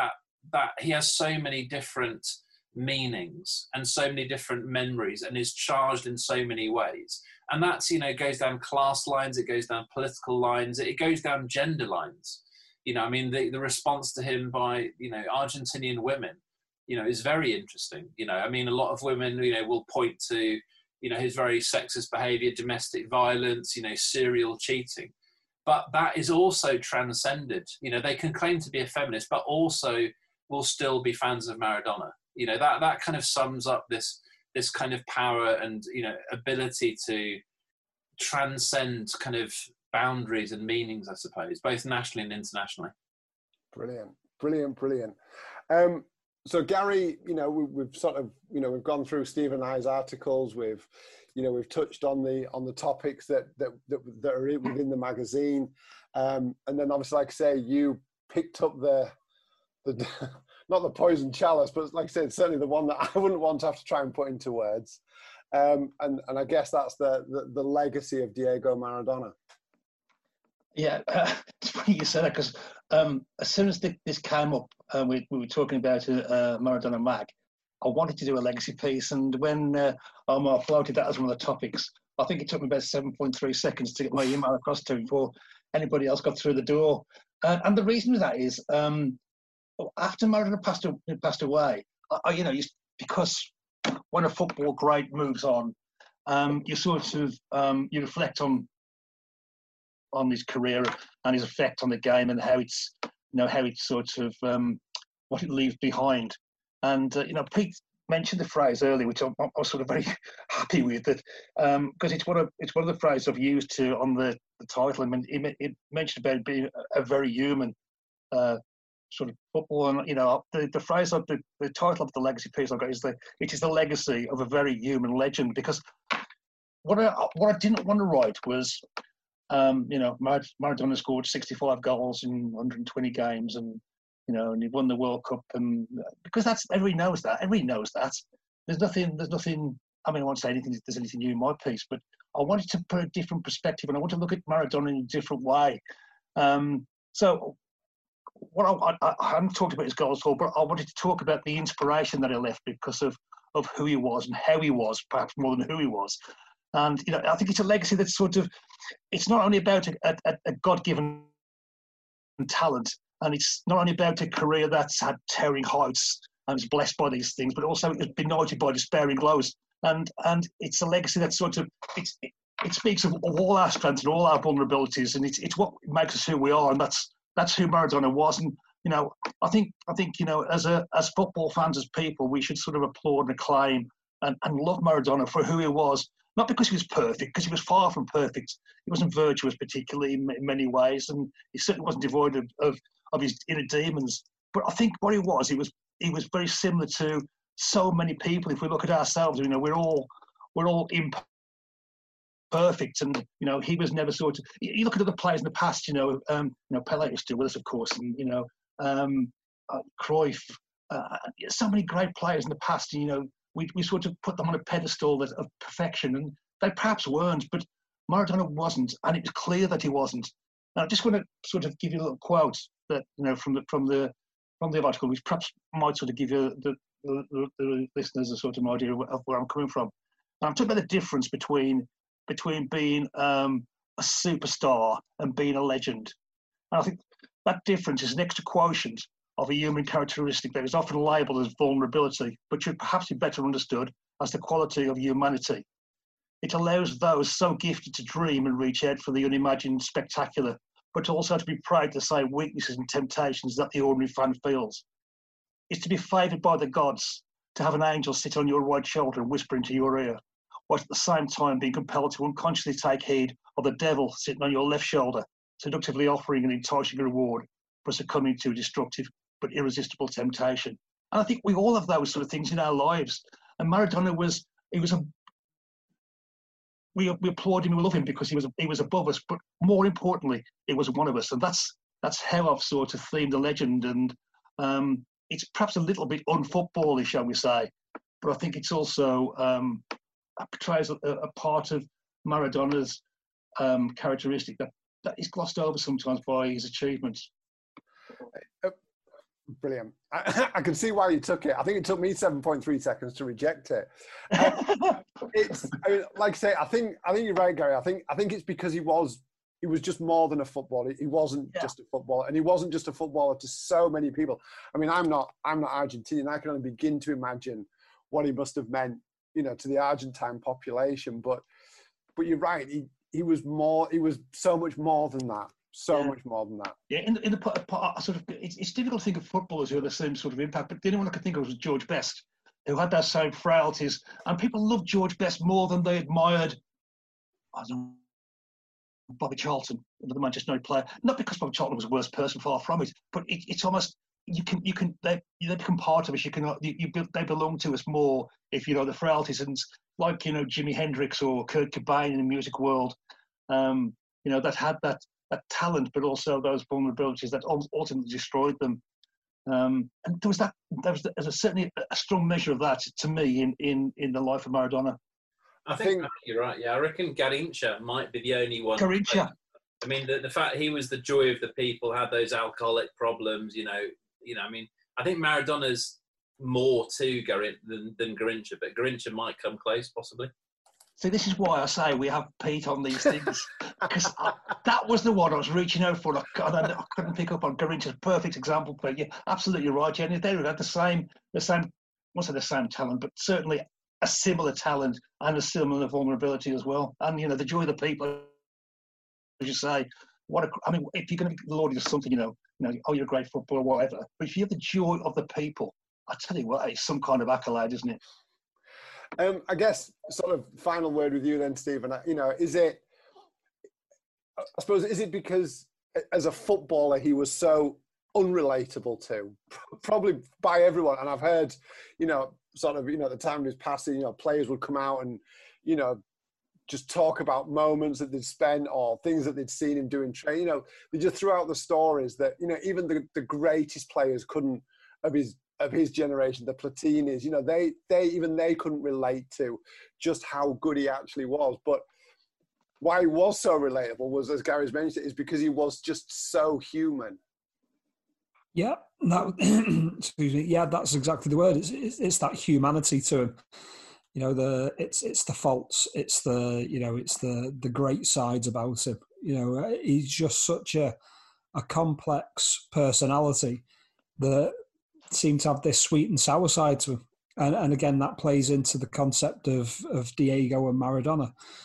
he has so many different meanings and so many different memories and is charged in so many ways. And that's goes down class lines, it goes down political lines, it goes down gender lines. I mean, the response to him by, Argentinian women, is very interesting. I mean, a lot of women, will point to, his very sexist behaviour, domestic violence, serial cheating. But that is also transcended. They can claim to be a feminist, but also will still be fans of Maradona. That kind of sums up this kind of power and, ability to transcend kind of boundaries and meanings, I suppose, both nationally and internationally. Brilliant. So Gary, we've sort of, we've gone through Stephen and I's articles. We've touched on the topics that are within the magazine, and then obviously, like I say, you picked up the not the poison chalice, but like I said, certainly the one that I wouldn't want to have to try and put into words. And I guess that's the legacy of Diego Maradona. Yeah, it's funny you said that, because as soon as this came up, we were talking about Maradona Mag, I wanted to do a legacy piece, and when Omar floated that as one of the topics, I think it took me about 7.3 seconds to get my email across to him before anybody else got through the door. And the reason for that is, after Maradona passed away, because when a football great moves on, you sort of you reflect on his career and his effect on the game and how it's sort of what it leaves behind. And Pete mentioned the phrase earlier, which I was sort of very happy with, that because it's one of the phrases I've used on the title. I mean, it mentioned about being a very human sort of football, and the phrase of the title of the legacy piece I've got is it is the legacy of a very human legend. Because what I didn't want to write was, Maradona scored 65 goals in 120 games, and and he won the World Cup, and because everybody knows that. There's nothing. I mean, I won't say anything. There's anything new in my piece, but I wanted to put a different perspective, and I want to look at Maradona in a different way. So, what I haven't talked about his goals for, but I wanted to talk about the inspiration that he left because of who he was and how he was, perhaps more than who he was. And I think it's a legacy that's sort of, it's not only about a God-given talent, and it's not only about a career that's had towering heights and is blessed by these things, but also it's been benighted by despairing lows. And it's a legacy that's sort of, it speaks of all our strengths and all our vulnerabilities, and it's what makes us who we are, and that's who Maradona was. And you know, I think you know, as football fans, as people, we should sort of applaud and acclaim and love Maradona for who he was. Not because he was perfect, because he was far from perfect. He wasn't virtuous particularly in many ways, and he certainly wasn't devoid of his inner demons. But I think what he was very similar to so many people. If we look at ourselves, you know, we're all imperfect, and you know, he was never sort of. You look at other players in the past, you know, Pelé is still with us, of course, and you know, Cruyff, so many great players in the past, and you know, we sort of put them on a pedestal of perfection, and they perhaps weren't, but Maradona wasn't, and it was clear that he wasn't. And I just want to sort of give you a little quote that, you know, from the article, which perhaps might sort of give you the listeners a sort of idea of where I'm coming from. And I'm talking about the difference between being a superstar and being a legend. And I think that difference is an extra quotient of a human characteristic that is often labelled as vulnerability, but should perhaps be better understood as the quality of humanity. It allows those so gifted to dream and reach out for the unimagined spectacular, but also to be proud to say weaknesses and temptations that the ordinary fan feels. It's to be favoured by the gods, to have an angel sit on your right shoulder and whisper into your ear, whilst at the same time being compelled to unconsciously take heed of the devil sitting on your left shoulder, seductively offering an enticing reward for succumbing to destructive but irresistible temptation. And I think we all have those sort of things in our lives. And Maradona we applaud him, we love him because he was above us, but more importantly, he was one of us. And that's how I've sort of themed the legend. And it's perhaps a little bit unfootbally, shall we say, but I think it's also portrays a part of Maradona's characteristic that is glossed over sometimes by his achievements. Brilliant. I can see why you took it. I think it took me 7.3 seconds to reject it. Like I say, I think you're right, Gary. I think it's because he was just more than a footballer. He wasn't just a footballer, and he wasn't just a footballer to so many people. I mean, I'm not Argentinian. I can only begin to imagine what he must have meant, you know, to the Argentine population. But you're right. He was more. He was so much more than that. Much more than that. Yeah, in the sort of, it's difficult to think of footballers who have the same sort of impact. But the only one I could think of was George Best, who had those same frailties, and people loved George Best more than they admired, I don't know, Bobby Charlton, the Manchester United player. Not because Bobby Charlton was a worse person, far from it, but it's almost they become part of us. They belong to us more if you know the frailties, and like, you know, Jimi Hendrix or Kurt Cobain in the music world, you know, that had that talent, but also those vulnerabilities that ultimately destroyed them. And there was certainly a strong measure of that to me in the life of Maradona. I think you're right. Yeah, I reckon Garrincha might be the only one. Garrincha. I mean, the fact he was the joy of the people, had those alcoholic problems, you know. I mean, I think Maradona's more to than Garrincha, but Garrincha might come close, possibly. See, this is why I say we have Pete on these things, because that was the one I was reaching out for. I couldn't pick up on Garrincha's perfect example, but you're absolutely right, Jenny. They had the same, I won't say the same talent, but certainly a similar talent and a similar vulnerability as well. And, you know, the joy of the people, as you say, if you're going to be lauded as something, you know, oh, you're a great footballer or whatever, but if you have the joy of the people, I tell you what, it's some kind of accolade, isn't it? I guess sort of final word with you then, Stephen. You know, is it because as a footballer he was so unrelatable to, probably by everyone? And I've heard, you know, sort of, you know, at the time of his passing, you know, players would come out and, you know, just talk about moments that they'd spent or things that they'd seen him doing training. You know, they just threw out the stories that, you know, even the greatest players couldn't of his generation, the Platinis, you know, they couldn't relate to just how good he actually was. But why he was so relatable was, as Gary's mentioned, is because he was just so human. Yeah, excuse me. Yeah, that's exactly the word. It's that humanity to him. You know, it's the faults, it's the great sides about him. You know, he's just such a complex personality that seem to have this sweet and sour side to him, and again that plays into the concept of Diego and Maradona.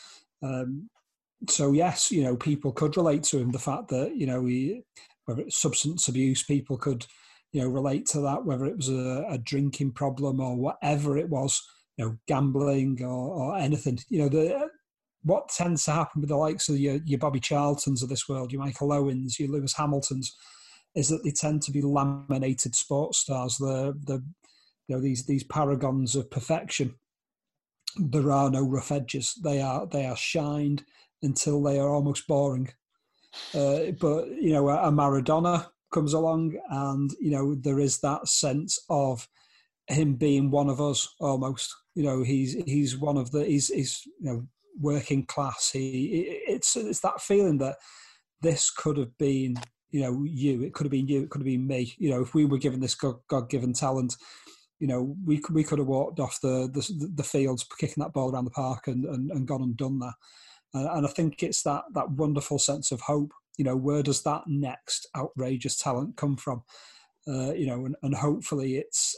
So yes, people could relate to him. The fact that whether it's substance abuse, people could relate to that. Whether it was a drinking problem or whatever it was, gambling or anything. What tends to happen with the likes of your Bobby Charltons of this world, your Michael Owens, your Lewis Hamiltons, is that they tend to be laminated sports stars. These paragons of perfection. There are no rough edges. They are shined until they are almost boring. But a Maradona comes along, and there is that sense of him being one of us almost. He's one of he's working class. It's that feeling that this could have been you. It could have been you. It could have been me. If we were given this God-given talent, we could have walked off the fields kicking that ball around the park and gone and done that. And I think it's that wonderful sense of hope. Where does that next outrageous talent come from? And hopefully it's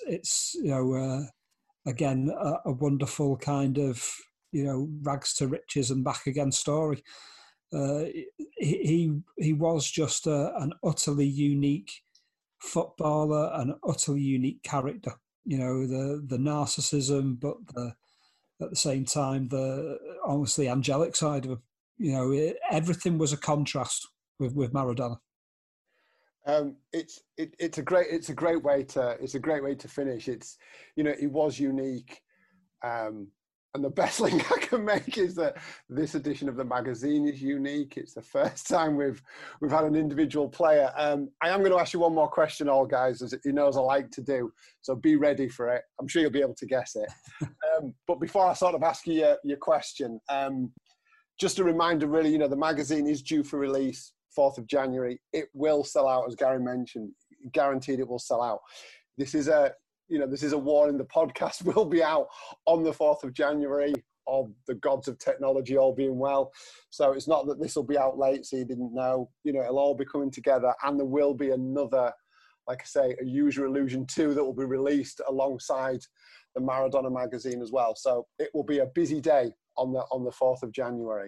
again a wonderful kind of rags to riches and back again story. He was just an utterly unique footballer, an utterly unique character. The narcissism, but at the same time almost the angelic side of him. Everything was a contrast with Maradona. It's a great way to finish. He was unique, and the best link I can make is that this edition of the magazine is unique. It's the first time we've had an individual player. I am going to ask you one more question, all guys, as I like to do. So be ready for it. I'm sure you'll be able to guess it. But before I sort of ask you your question, just a reminder, really, the magazine is due for release 4th of January. It will sell out, as Gary mentioned. Guaranteed, it will sell out. This is a warning. The podcast will be out on the 4th of January, of the gods of technology all being well. So it's not that this will be out late, so you didn't know. It'll all be coming together, and there will be another, like I say, a Use Your Illusion 2 that will be released alongside the Maradona magazine as well. So it will be a busy day on the 4th of January.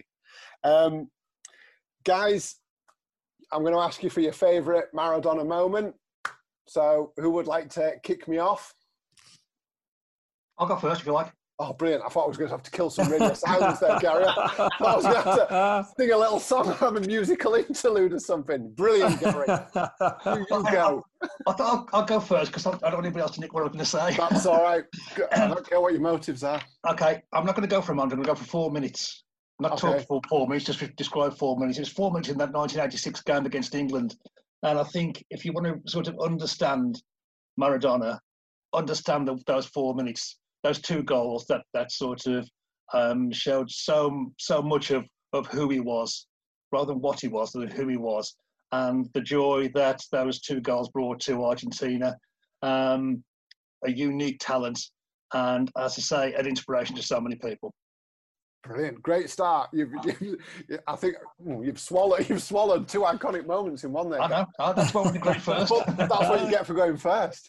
Guys, I'm going to ask you for your favourite Maradona moment. So who would like to kick me off? I'll go first if you like. Oh, brilliant. I thought I was going to have to kill some radio silence there, Gary. I thought I was going to have to sing a little song or have a musical interlude or something. Brilliant, Gary. You go. I'll go first because I don't want anybody else to nick what I'm going to say. That's all right. I don't care what your motives are. Okay, I'm not going to go for a moment. I'm going to go for 4 minutes. I'm not talking for 4 minutes, just describe 4 minutes. It was 4 minutes in that 1986 game against England. And I think if you want to sort of understand Maradona, understand those 4 minutes, those 2 goals that sort of showed so much of who he was, rather than what he was, than who he was, and the joy that those 2 goals brought to Argentina, a unique talent, and as I say, an inspiration to so many people. Brilliant, great start. I think you've swallowed 2 iconic moments in one there. I know. That's what we great first. That's what you get for going first.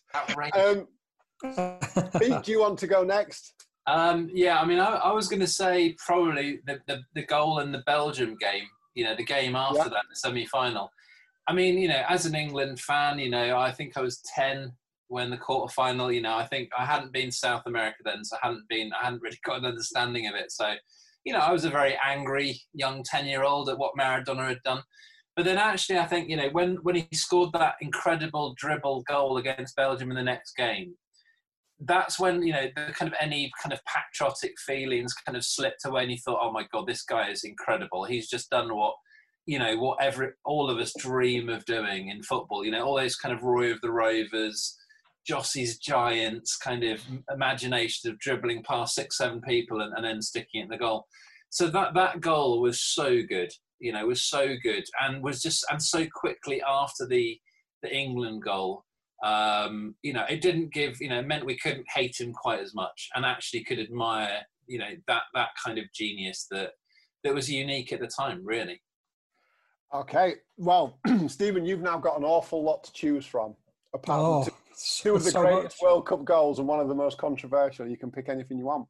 Pete, do you want to go next? Yeah, I mean, I was going to say probably the goal in the Belgium game. The game after that, the semi-final. I mean, as an England fan, I think I was 10 when the quarter-final. I think I hadn't been to South America then, so I hadn't really got an understanding of it. So, I was a very angry young 10-year-old at what Maradona had done. But then actually, I think, when he scored that incredible dribble goal against Belgium in the next game, that's when, the kind of any kind of patriotic feelings kind of slipped away, and you thought, oh my God, this guy is incredible. He's just done whatever all of us dream of doing in football. All those kind of Roy of the Rovers, Jossie's Giants kind of imagination of dribbling past 6-7 people and then sticking it in the goal. So that goal was so good, was so good, and was just, and so quickly after the England goal, it didn't give, it meant we couldn't hate him quite as much, and actually could admire, that kind of genius that was unique at the time, really. Okay, well, Stephen, you've now got an awful lot to choose from. Apart from two of the greatest World Cup goals and one of the most controversial. You can pick anything you want.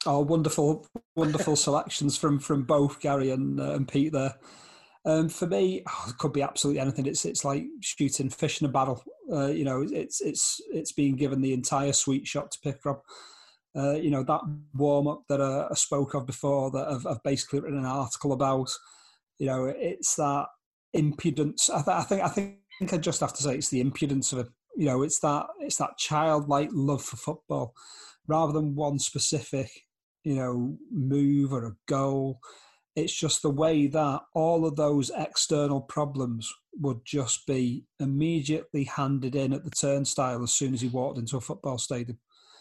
Oh, wonderful selections from both Gary and Pete there. For me, it could be absolutely anything. It's like shooting fish in a barrel. It's being given the entire sweet shot to pick from. That warm up that I spoke of before, that I've basically written an article about. It's that impudence. I think I just have to say it's the impudence of it. It's that childlike love for football, rather than one specific move or a goal. It's just the way that all of those external problems would just be immediately handed in at the turnstile as soon as he walked into a football stadium.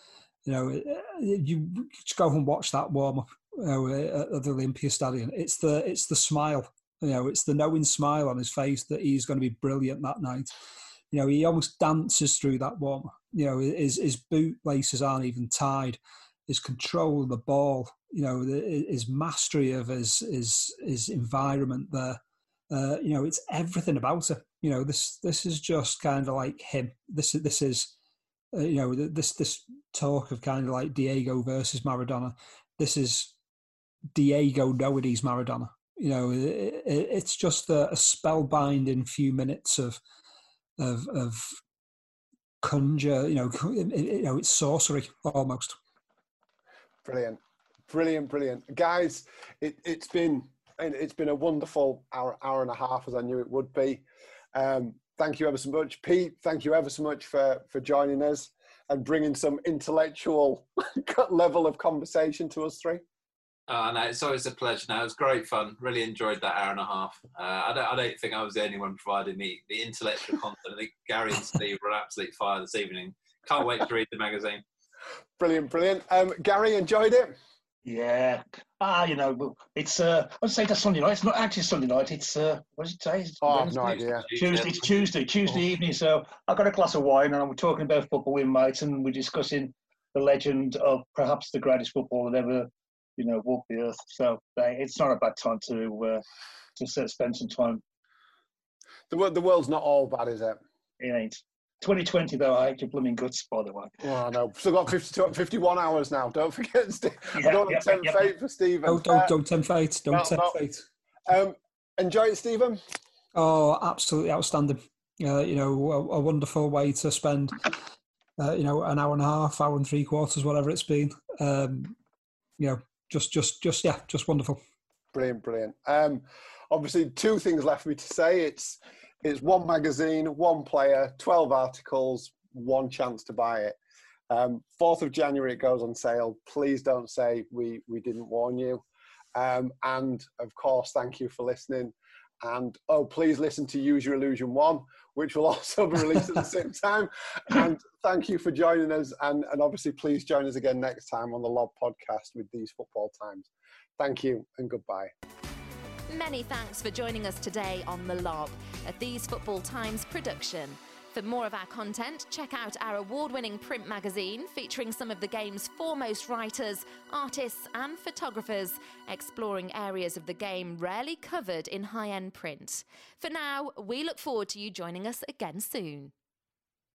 You just go and watch that warm up at the Olympia Stadium. It's the smile. It's the knowing smile on his face that he's going to be brilliant that night. He almost dances through that warm up. His boot laces aren't even tied. His control of the ball, his mastery of his environment there. It's everything about it. This is just kind of like him. This is, this talk of kind of like Diego versus Maradona. This is Diego knowing he's Maradona. It's just a spellbinding few minutes of conjure. It's sorcery almost. Brilliant, guys. It's been a wonderful hour and a half, as I knew it would be. Thank you ever so much, Pete. Thank you ever so much for joining us and bringing some intellectual level of conversation to us three. No, it's always a pleasure. It was great fun. Really enjoyed that hour and a half. I don't think I was the only one providing the intellectual content. I think Gary and Steve were on absolute fire this evening. Can't wait to read the magazine. Brilliant. Gary, enjoyed it? Yeah. It's I'd say that's Sunday night. It's not actually Sunday night. It's what is it today? I have no idea. Tuesday. It's Tuesday evening. So I got a glass of wine and we're talking about football with mates, and we're discussing the legend of perhaps the greatest footballer that ever, walked the earth. So it's not a bad time to spend some time. The world's not all bad, is it? It ain't. 2020 though, I hate your blooming guts, by the way. Oh no, still got 51 hours now. Don't forget, Steve. I don't want to tempt fate for Stephen. Don't tempt fate. Don't tempt fate. Enjoy it, Stephen. Oh, absolutely outstanding. A wonderful way to spend, an hour and a half, hour and 3/4, whatever it's been. Just wonderful. Brilliant. Obviously, two things left for me to say. It's one magazine, one player, 12 articles, one chance to buy it. 4th of January it goes on sale. Please don't say we didn't warn you. And of course, thank you for listening. And please listen to Use Your Illusion 1, which will also be released at the same time. And thank you for joining us. And obviously, please join us again next time on the Lob Podcast with These Football Times. Thank you and goodbye. Many thanks for joining us today on The Lob, a These Football Times production. For more of our content, check out our award-winning print magazine featuring some of the game's foremost writers, artists and photographers, exploring areas of the game rarely covered in high-end print. For now, we look forward to you joining us again soon.